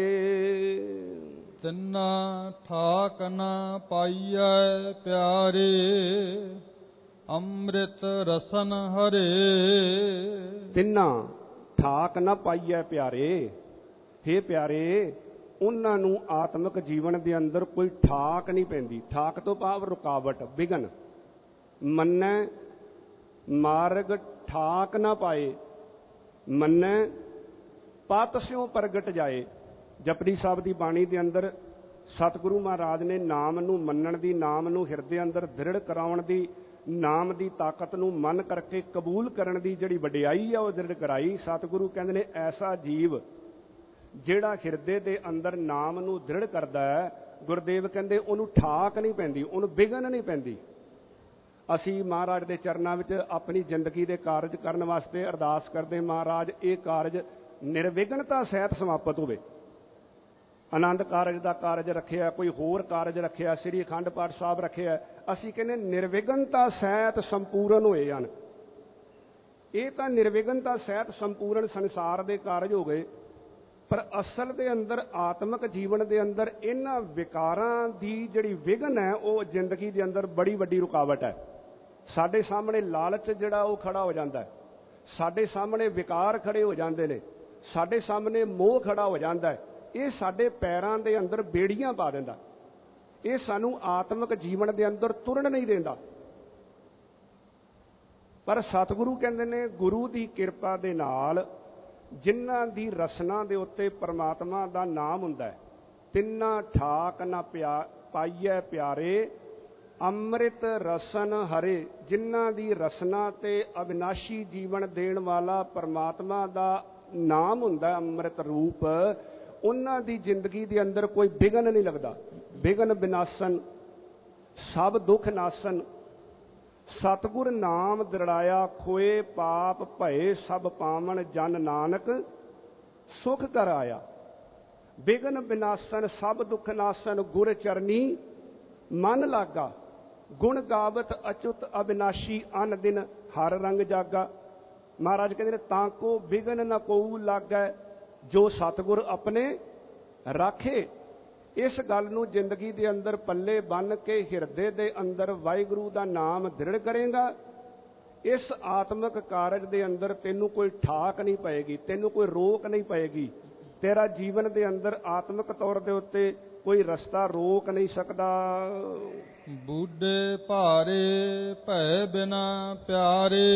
ਤਿੰਨਾ ਠਾਕ ਨ ਪਾਈਐ ਪਿਆਰੇ, ਅੰਮ੍ਰਿਤ ਰਸਨ ਹਰੇ। ਤਿੰਨਾ ਠਾਕ ਨਾ ਪਾਈਐ ਪਿਆਰੇ। ਹੇ ਪਿਆਰੇ, ਉਹਨਾਂ ਨੂੰ ਆਤਮਿਕ ਜੀਵਨ ਦੇ ਅੰਦਰ ਕੋਈ ਠਾਕ ਨਹੀਂ ਪੈਂਦੀ। ਠਾਕ ਤੋਂ ਭਾਵ ਰੁਕਾਵਟ, ਵਿਘਨ। ਮੰਨੈ ਮਾਰਗ ਠਾਕ ਨਾ ਪਾਏ, ਮੰਨੈ ਪਤ ਸਿਉ ਪ੍ਰਗਟ ਜਾਏ। ਜਪਜੀ ਸਾਹਿਬ ਦੀ ਬਾਣੀ ਦੇ ਅੰਦਰ ਸਤਿਗੁਰੂ ਮਹਾਰਾਜ ਨੇ ਨਾਮ ਨੂੰ ਮੰਨਣ ਦੀ, ਨਾਮ ਨੂੰ ਹਿਰਦੇ ਅੰਦਰ ਦ੍ਰਿੜ ਕਰਾਉਣ ਦੀ, ਨਾਮ ਦੀ ਤਾਕਤ ਨੂੰ ਮਨ ਕਰਕੇ ਕਬੂਲ ਕਰਨ ਦੀ ਜਿਹੜੀ ਵਡਿਆਈ ਆ ਉਹ ਦ੍ਰਿੜ ਕਰਾਈ। ਸਤਿਗੁਰੂ ਕਹਿੰਦੇ ਨੇ, ਐਸਾ ਜੀਵ ਜਿਹੜਾ ਹਿਰਦੇ ਦੇ ਅੰਦਰ ਨਾਮ ਨੂੰ ਦ੍ਰਿੜ ਕਰਦਾ ਹੈ, ਗੁਰਦੇਵ ਕਹਿੰਦੇ ਉਹਨੂੰ ਠਾਕ ਨਹੀਂ ਪੈਂਦੀ, ਉਹਨੂੰ ਵਿਘਨ ਨਹੀਂ ਪੈਂਦੀ। ਅਸੀਂ ਮਹਾਰਾਜ ਦੇ ਚਰਨਾਂ ਵਿੱਚ ਆਪਣੀ ਜ਼ਿੰਦਗੀ ਦੇ ਕਾਰਜ ਕਰਨ ਵਾਸਤੇ ਅਰਦਾਸ ਕਰਦੇ, ਮਹਾਰਾਜ ਇਹ ਕਾਰਜ ਨਿਰਵਿਘਨਤਾ ਸਹਿਤ ਸਮਾਪਤ ਹੋਵੇ। ਆਨੰਦ ਕਾਰਜ ਦਾ ਕਾਰਜ ਰੱਖਿਆ, ਕੋਈ ਹੋਰ ਕਾਰਜ ਰੱਖਿਆ, ਸ੍ਰੀ ਅਖੰਡ ਪਾਠ ਸਾਹਿਬ ਰੱਖਿਆ, ਅਸੀਂ ਕਹਿੰਦੇ ਨਿਰਵਿਘਨਤਾ ਸਹਿਤ ਸੰਪੂਰਨ ਹੋਏ ਹਨ। ਇਹ ਤਾਂ ਨਿਰਵਿਘਨਤਾ ਸਹਿਤ ਸੰਪੂਰਨ ਸੰਸਾਰ ਦੇ ਕਾਰਜ ਹੋ ਗਏ, ਪਰ ਅਸਲ ਦੇ ਅੰਦਰ ਆਤਮਿਕ ਜੀਵਨ ਦੇ ਅੰਦਰ ਇਹਨਾਂ ਵਿਕਾਰਾਂ ਦੀ ਜਿਹੜੀ ਵਿਘਨ ਹੈ, ਉਹ ਜ਼ਿੰਦਗੀ ਦੇ ਅੰਦਰ ਬੜੀ ਵੱਡੀ ਰੁਕਾਵਟ ਹੈ। ਸਾਡੇ ਸਾਹਮਣੇ ਲਾਲਚ ਜਿਹੜਾ ਉਹ ਖੜਾ ਹੋ ਜਾਂਦਾ ਹੈ, ਸਾਡੇ ਸਾਹਮਣੇ ਵਿਕਾਰ ਖੜੇ ਹੋ ਜਾਂਦੇ ਨੇ, ਸਾਡੇ ਸਾਹਮਣੇ ਮੋਹ ਖੜਾ ਹੋ ਜਾਂਦਾ ਹੈ। ਇਹ ਸਾਡੇ ਪੈਰਾਂ ਦੇ ਅੰਦਰ ਬੇੜੀਆਂ ਪਾ ਦਿੰਦਾ, ਇਹ ਸਾਨੂੰ ਆਤਮਿਕ ਜੀਵਨ ਦੇ ਅੰਦਰ ਤੁਰਨ ਨਹੀਂ ਦਿੰਦਾ। ਪਰ ਸਤਿਗੁਰੂ ਕਹਿੰਦੇ ਨੇ, ਗੁਰੂ ਦੀ ਕਿਰਪਾ ਦੇ ਨਾਲ ਜਿਨ੍ਹਾਂ ਦੀ ਰਸਨਾ ਦੇ ਉੱਤੇ ਪਰਮਾਤਮਾ ਦਾ ਨਾਮ ਹੁੰਦਾ ਹੈ, ਤਿੰਨਾ ਠਾਕ ਨਾ ਪਿਆ ਪਾਈਐ ਪਿਆਰੇ, ਅੰਮ੍ਰਿਤ ਰਸਨ ਹਰੇ। ਜਿਨ੍ਹਾਂ ਦੀ ਰਸਨਾ ਤੇ ਅਵਿਨਾਸ਼ੀ ਜੀਵਨ ਦੇਣ ਵਾਲਾ ਪਰਮਾਤਮਾ ਦਾ ਨਾਮ ਹੁੰਦਾ, ਅੰਮ੍ਰਿਤ ਰੂਪ, ਉਹਨਾਂ ਦੀ ਜ਼ਿੰਦਗੀ ਦੇ ਅੰਦਰ ਕੋਈ ਵਿਘਨ ਨਹੀਂ ਲੱਗਦਾ। ਵਿਘਨ ਵਿਨਾਸ਼ਨ, ਸਭ ਦੁੱਖ ਨਾਸ਼ਨ। ਸਤਿਗੁਰ ਨਾਮ ਦ੍ਰਿੜਾਇਆ, ਖੋਏ ਪਾਪ ਭਏ ਸਭ ਪਾਵਨ, ਜਨ ਨਾਨਕ ਸੁਖ ਕਰ ਆਇਆ। ਵਿਘਨ ਵਿਨਾਸ਼ਨ, ਸਭ ਦੁੱਖ ਨਾਸ਼ਨ, ਗੁਰ ਚਰਨੀ ਮਨ ਲਾਗਾ। ਗੁਣ ਗਾਵਤ ਅਚੁੱਤ ਅਵਿਨਾਸ਼ੀ, ਅਨ ਦਿਨ ਹਰ ਰੰਗ ਜਾਗਾ। ਮਹਾਰਾਜ ਕਹਿੰਦੇ ਨੇ, ਤਾਂ ਕੋ ਵਿਘਨ ਨ ਕੋਊ ਲਾਗੈ, ਜੋ ਸਤਿਗੁਰ ਆਪਣੇ ਰਾਖੇ। ਇਸ ਗੱਲ ਨੂੰ ਜ਼ਿੰਦਗੀ ਦੇ ਅੰਦਰ ਪੱਲੇ ਬੰਨ੍ਹ ਕੇ ਹਿਰਦੇ ਦੇ ਅੰਦਰ ਵਾਹਿਗੁਰੂ ਦਾ ਨਾਮ ਦ੍ਰਿੜ ਕਰੇਗਾ, ਇਸ ਆਤਮਿਕ ਕਾਰਜ ਦੇ ਅੰਦਰ ਤੈਨੂੰ ਕੋਈ ਠਾਕ ਨਹੀਂ ਪਏਗੀ, ਤੈਨੂੰ ਕੋਈ ਰੋਕ ਨਹੀਂ ਪਏਗੀ। ਤੇਰਾ ਜੀਵਨ ਦੇ ਅੰਦਰ ਆਤਮਿਕ ਤੌਰ ਦੇ ਉੱਤੇ ਕੋਈ ਰਸਤਾ ਰੋਕ ਨਹੀਂ ਸਕਦਾ। ਬੂਢੇ ਭਾਰੇ ਭੈ ਬਿਨਾ ਪਿਆਰੇ,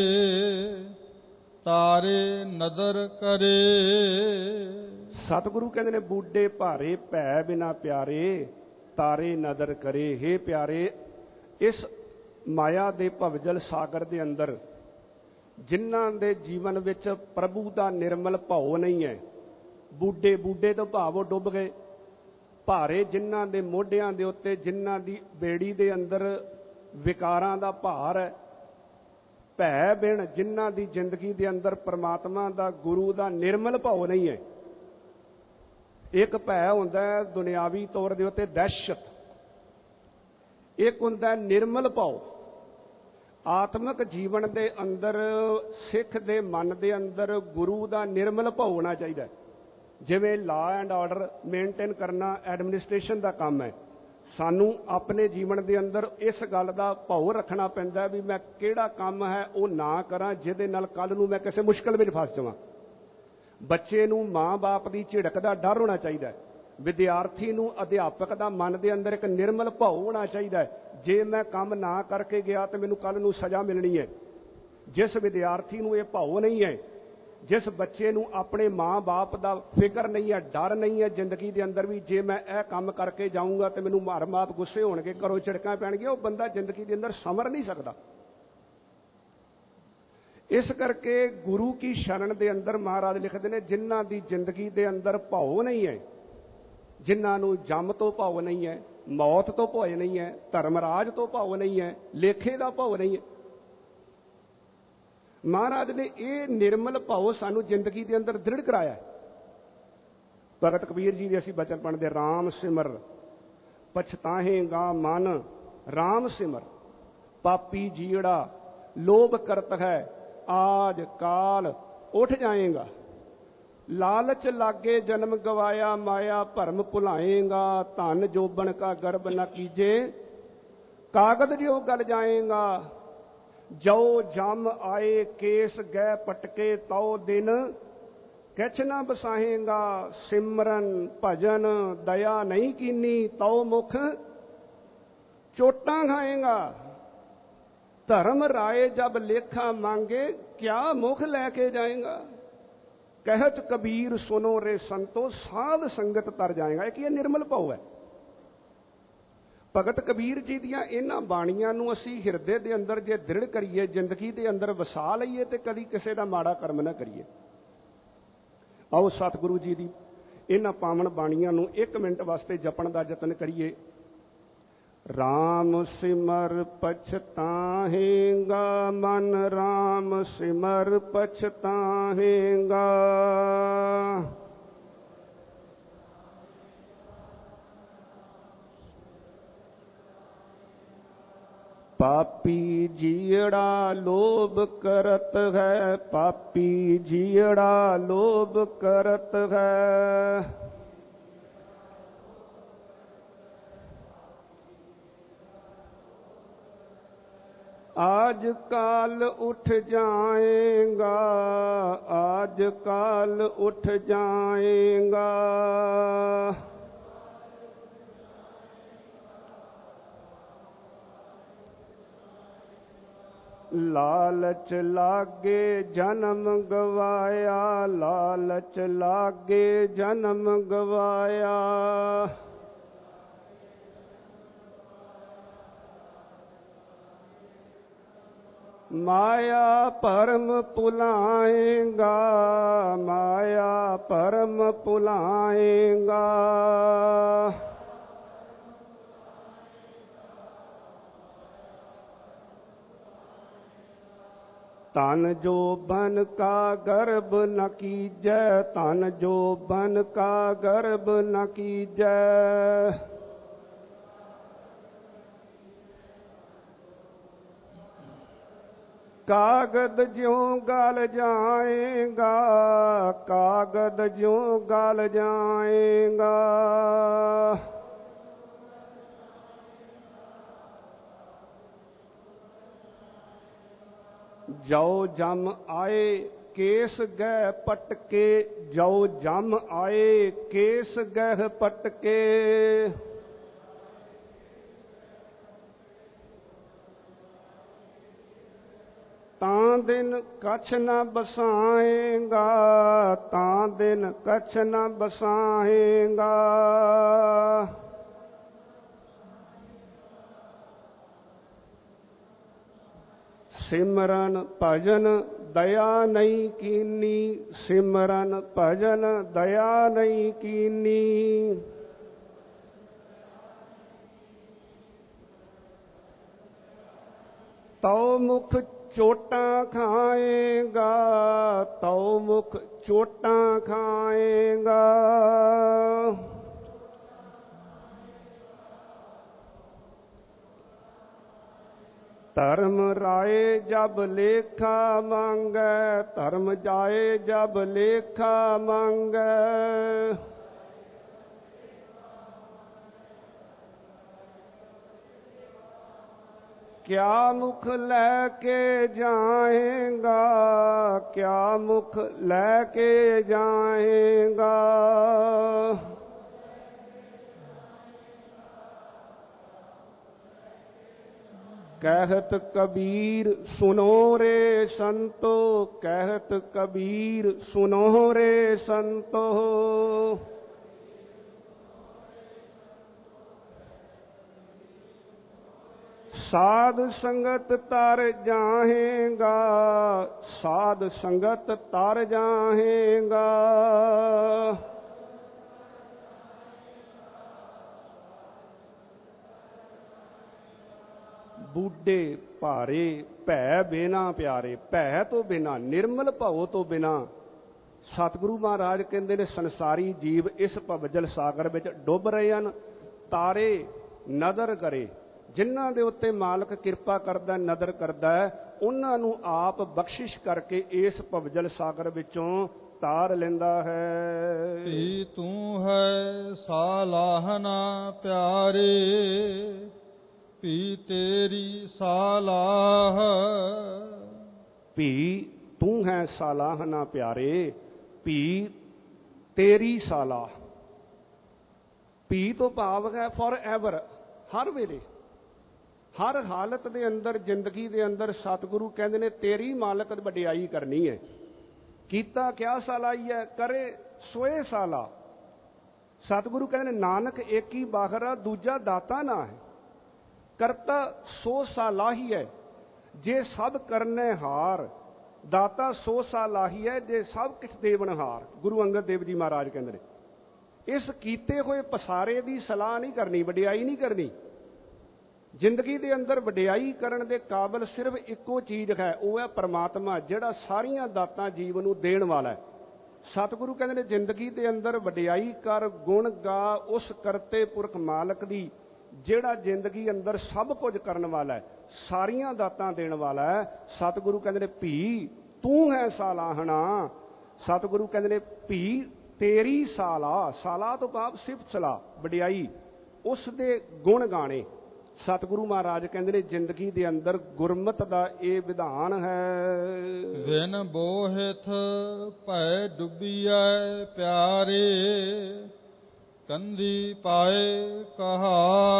ਤਾਰੇ ਨਦਰ ਕਰੇ। ਸਤਿਗੁਰੂ ਕਹਿੰਦੇ ਨੇ, ਬੂਢੇ ਭਾਰੇ ਭੈ ਬਿਨਾ ਪਿਆਰੇ, ਤਾਰੇ ਨਦਰ ਕਰੇ। ਹੇ ਪਿਆਰੇ, ਇਸ ਮਾਇਆ ਦੇ ਭਵਜਲ ਸਾਗਰ ਦੇ ਅੰਦਰ ਜਿਨ੍ਹਾਂ ਦੇ ਜੀਵਨ ਵਿੱਚ ਪ੍ਰਭੂ ਦਾ ਨਿਰਮਲ ਭਾਉ ਨਹੀਂ ਹੈ, ਬੂਢੇ ਬੂਢੇ ਤੋਂ ਭਾਵ ਡੁੱਬ ਗਏ। ਭਾਰੇ ਜਿਨ੍ਹਾਂ ਦੇ ਮੋਢਿਆਂ ਦੇ ਉੱਤੇ, ਜਿਨ੍ਹਾਂ ਦੀ ਬੇੜੀ ਦੇ ਅੰਦਰ ਵਿਕਾਰਾਂ ਦਾ ਭਾਰ ਹੈ। ਭੈ ਬਿਨ, ਜਿਨ੍ਹਾਂ ਦੀ ਜ਼ਿੰਦਗੀ ਦੇ ਅੰਦਰ ਪਰਮਾਤਮਾ ਦਾ, ਗੁਰੂ ਦਾ ਨਿਰਮਲ ਭਾਉ ਨਹੀਂ ਹੈ। ਇੱਕ ਭੈ ਹੁੰਦਾ ਹੈ ਦੁਨਿਆਵੀ ਤੌਰ ਦੇ ਉੱਤੇ ਦਹਿਸ਼ਤ, ਇੱਕ ਹੁੰਦਾ ਨਿਰਮਲ ਭਾਉ। ਆਤਮਿਕ ਜੀਵਨ ਦੇ ਅੰਦਰ ਸਿੱਖ ਦੇ ਮਨ ਦੇ ਅੰਦਰ ਗੁਰੂ ਦਾ ਨਿਰਮਲ ਭਾਉ ਹੋਣਾ ਚਾਹੀਦਾ। ਜਿਵੇਂ ਲਾ ਐਂਡ ਆਰਡਰ ਮੇਨਟੇਨ ਕਰਨਾ ਐਡਮਿਨਿਸਟ੍ਰੇਸ਼ਨ ਦਾ ਕੰਮ ਹੈ, ਸਾਨੂੰ ਆਪਣੇ ਜੀਵਨ ਦੇ ਅੰਦਰ ਇਸ ਗੱਲ ਦਾ ਭਾਉ ਰੱਖਣਾ ਪੈਂਦਾ ਵੀ ਮੈਂ ਕਿਹੜਾ ਕੰਮ ਹੈ ਉਹ ਨਾ ਕਰਾਂ ਜਿਹਦੇ ਨਾਲ ਕੱਲ੍ਹ ਨੂੰ ਮੈਂ ਕਿਸੇ ਮੁਸ਼ਕਲ ਵਿੱਚ ਫਸ ਜਾਵਾਂ। ਬੱਚੇ ਨੂੰ ਮਾਂ-ਬਾਪ ਦੀ ਝਿੜਕ ਦਾ ਡਰ ਹੋਣਾ ਚਾਹੀਦਾ। ਵਿਦਿਆਰਥੀ ਨੂੰ ਅਧਿਆਪਕ ਦਾ ਮਨ ਦੇ ਅੰਦਰ ਇੱਕ ਨਿਰਮਲ ਭਾਉ ਹੋਣਾ ਚਾਹੀਦਾ, ਜੇ ਮੈਂ ਕੰਮ ਨਾ ਕਰਕੇ ਗਿਆ ਤਾਂ ਮੈਨੂੰ ਕੱਲ੍ਹ ਨੂੰ ਸਜ਼ਾ ਮਿਲਣੀ ਹੈ। ਜਿਸ ਵਿਦਿਆਰਥੀ ਨੂੰ ਇਹ ਭਾਉ ਨਹੀਂ ਹੈ, ਜਿਸ ਬੱਚੇ ਨੂੰ ਆਪਣੇ ਮਾਂ-ਬਾਪ ਦਾ ਫਿਕਰ ਨਹੀਂ ਹੈ, ਡਰ ਨਹੀਂ ਹੈ ਜ਼ਿੰਦਗੀ ਦੇ ਅੰਦਰ ਵੀ ਜੇ ਮੈਂ ਇਹ ਕੰਮ ਕਰਕੇ ਜਾਊਂਗਾ ਤਾਂ ਮੈਨੂੰ ਮਾਰ-ਮਾਪ ਗੁੱਸੇ ਹੋਣਗੇ, ਘਰੋਂ ਝਿੜਕਾਂ ਪੈਣਗੀਆਂ, ਉਹ ਬੰਦਾ ਜ਼ਿੰਦਗੀ ਦੇ ਅੰਦਰ ਸੰਵਰ ਨਹੀਂ ਸਕਦਾ। ਇਸ ਕਰਕੇ ਗੁਰੂ ਕੀ ਸ਼ਰਨ ਦੇ ਅੰਦਰ ਮਹਾਰਾਜ ਲਿਖਦੇ ਨੇ, ਜਿਨ੍ਹਾਂ ਦੀ ਜ਼ਿੰਦਗੀ ਦੇ ਅੰਦਰ ਭਾਉ ਨਹੀਂ ਹੈ, ਜਿਨ੍ਹਾਂ ਨੂੰ ਜੰਮ ਤੋਂ ਭਾਉ ਨਹੀਂ ਹੈ, ਮੌਤ ਤੋਂ ਭੋਏ ਨਹੀਂ ਹੈ, ਧਰਮਰਾਜ ਤੋਂ ਭਾਉ ਨਹੀਂ ਹੈ, ਲੇਖੇ ਦਾ ਭਾਉ ਨਹੀਂ ਹੈ, महाराज ने ये निर्मल भाव सानू जिंदगी के अंदर दृढ़ कराया। भगत कबीर जी के असीं बचन पढ़ते, राम सिमर पछताहेगा मन, राम सिमर पापी जीड़ा लोभ करत है, आज काल उठ जाएगा। लालच लागे जन्म गवाया, माया भरम भुलाएगा। धन जोबन का गर्भ न कीजे, कागज जो गल जाएगा। जो जम आए केस गए पटके, तो दिन किछ न बसाहेगा। सिमरन भजन दया नहीं कीनी, तो मुख चोटां खाएगा। धर्म राय जब लेखा मांगे, क्या मुख लैके जाएगा। कहत कबीर सुनो रे संतो, साध संगत तर जाएगा। एक ये निर्मल भाव है। भगत कबीर जी दियां इन्हां बाणियां नूं असीं हिरदे दे अंदर जे दृढ़ करिए, जिंदगी दे अंदर वसा लईए, ते कदी किसी दा माड़ा कर्म ना करिए। आओ सतगुरु जी दी इन्हां पावन बाणियां नूं एक मिनट वास्ते जपण दा यतन करिए। राम सिमर पछताहेगा मन, राम सिमर पछताहेगा। पापी जीड़ा लोभ करत है, पापी जीड़ा लोभ करत है। आज काल उठ जाएगा, आज काल उठ जाएगा। लालच लागे जन्म गवाया, लालच लागे जन्म गवाया। माया परम भुलाएगा, माया परम भुलाएगा। तन जो बन का गर्भ न कीजै, तन जो बन का गर्भ न कीजै। कागद ज्यों गल जाएगा, कागद ज्यों गल जाएगा। जो जम आए केस गह पटके, जो जम आए केस गह पटके। तां दिन कछ न बसाएगा, तां दिन कछ न बसाएगा। सिमरन भजन दया नहीं कीनी, सिमरन भजन दया नहीं कीनी। तो मुख चोटां खाएगा, तो मुख चोटां खाएगा। धर्म राय जब लेखा मांगे, धर्म जाए जब लेखा मांगे। क्या मुख लेके जाएगा, क्या मुख लेके जाएगा। कहत कबीर सुनो रे संतो, कहत कबीर सुनो रे संतो। साध संगत तर जाएगा, साध संगत तर जाएगा। ਬੂਢੇ ਭਾਰੇ ਭੈ ਬਿਨਾ ਪਿਆਰੇ। ਭੈ ਤੋਂ ਬਿਨਾ, ਨਿਰਮਲ ਭਉ ਤੋਂ ਬਿਨਾ ਸਤਿਗੁਰੂ ਮਹਾਰਾਜ ਕਹਿੰਦੇ ਨੇ ਸੰਸਾਰੀ ਜੀਵ ਇਸ ਭਵਜਲ ਸਾਗਰ ਵਿੱਚ ਡੁੱਬ ਰਹੇ ਹਨ। ਤਾਰੇ ਨਦਰ ਕਰੇ, ਜਿਨ੍ਹਾਂ ਦੇ ਉੱਤੇ ਮਾਲਕ ਕਿਰਪਾ ਕਰਦਾ, ਨਦਰ ਕਰਦਾ, ਉਹਨਾਂ ਨੂੰ ਆਪ ਬਖਸ਼ਿਸ਼ ਕਰਕੇ ਇਸ ਭਵਜਲ ਸਾਗਰ ਵਿੱਚੋਂ ਤਾਰ ਲੈਂਦਾ ਹੈ। ਭੀ ਤੂੰ ਹੈ ਸਾਲਾਹਨਾ ਪਿਆਰੇ, ਭੀ ਤੇਰੀ ਸਾਲਾਹ। ਭੀ ਤੂੰ ਹੈ ਸਾਲਾਹਨਾ ਪਿਆਰੇ, ਭੀ ਤੇਰੀ ਸਾਲਾਹ। ਭੀ ਤੋਂ ਭਾਵ ਹੈ ਫੋਰ ਐਵਰ, ਹਰ ਵੇਲੇ, ਹਰ ਹਾਲਤ ਦੇ ਅੰਦਰ, ਜ਼ਿੰਦਗੀ ਦੇ ਅੰਦਰ ਸਤਿਗੁਰੂ ਕਹਿੰਦੇ ਨੇ ਤੇਰੀ ਮਾਲਕ ਵਡਿਆਈ ਕਰਨੀ ਹੈ। ਕੀਤਾ ਕਿਆ ਸਾਲਾਈ ਹੈ, ਕਰੇ ਸੋਏ ਸਾਲਾ। ਸਤਿਗੁਰੂ ਕਹਿੰਦੇ ਨੇ ਨਾਨਕ ਏਕ ਹੀ ਬਾਖਰਾ, ਦੂਜਾ ਦਾਤਾ ਨਾ ਹੈ। ਕਰਤਾ ਸੋ ਸਾਲਾਹੀ ਹੈ, ਜੇ ਸਭ ਕਰਨੇ ਹਾਰ। ਦਾਤਾ ਸੋ ਸਾਲਾਹੀ ਹੈ, ਜੇ ਸਭ ਕਿਛ ਦੇਵਨਹਾਰ। ਗੁਰੂ ਅੰਗਦ ਦੇਵ ਜੀ ਮਹਾਰਾਜ ਕਹਿੰਦੇ ਨੇ ਇਸ ਕੀਤੇ ਹੋਏ ਪਸਾਰੇ ਦੀ ਸਲਾਹ ਨਹੀਂ ਕਰਨੀ, ਵਡਿਆਈ ਨਹੀਂ ਕਰਨੀ। ਜ਼ਿੰਦਗੀ ਦੇ ਅੰਦਰ ਵਡਿਆਈ ਕਰਨ ਦੇ ਕਾਬਲ ਸਿਰਫ ਇੱਕੋ ਚੀਜ਼ ਹੈ, ਉਹ ਹੈ ਪਰਮਾਤਮਾ, ਜਿਹੜਾ ਸਾਰੀਆਂ ਦਾਤਾਂ ਜੀਵ ਨੂੰ ਦੇਣ ਵਾਲਾ ਹੈ। ਸਤਿਗੁਰੂ ਕਹਿੰਦੇ ਨੇ ਜ਼ਿੰਦਗੀ ਦੇ ਅੰਦਰ ਵਡਿਆਈ ਕਰ, ਗੁਣ ਗਾ ਉਸ ਕਰਤੇ ਪੁਰਖ ਮਾਲਕ ਦੀ, ਜਿਹੜਾ ਜ਼ਿੰਦਗੀ ਅੰਦਰ ਸਭ ਕੁਝ ਕਰਨ ਵਾਲਾ ਹੈ, ਸਾਰੀਆਂ ਦਾਤਾਂ ਦੇਣ ਵਾਲਾ ਹੈ। ਸਤਿਗੁਰੂ ਕਹਿੰਦੇ ਨੇ ਭੀ ਤੂੰ ਹੈ ਸਾਲਾਹਣਾ। ਸਤਿਗੁਰੂ ਕਹਿੰਦੇ ਨੇ ਭੀ ਤੇਰੀ ਸਾਲਾ। ਸਾਲਾ ਤੋਂ ਭਾਵ ਸਿਫਤ ਸਲਾਹ, ਵਡਿਆਈ, ਉਸ ਦੇ ਗੁਣ ਗਾਣੇ। ਸਤਿਗੁਰੂ ਮਹਾਰਾਜ ਕਹਿੰਦੇ ਨੇ ਜ਼ਿੰਦਗੀ ਦੇ ਅੰਦਰ ਗੁਰਮਤਿ ਦਾ ਇਹ ਵਿਧਾਨ ਹੈ। ਵਿਨ ਬੋਹਿਥ ਭੈ ਡੁੱਬੀਐ ਪਿਆਰੇ, ਕੰਧੀ ਪਾਏ ਕਹਾ।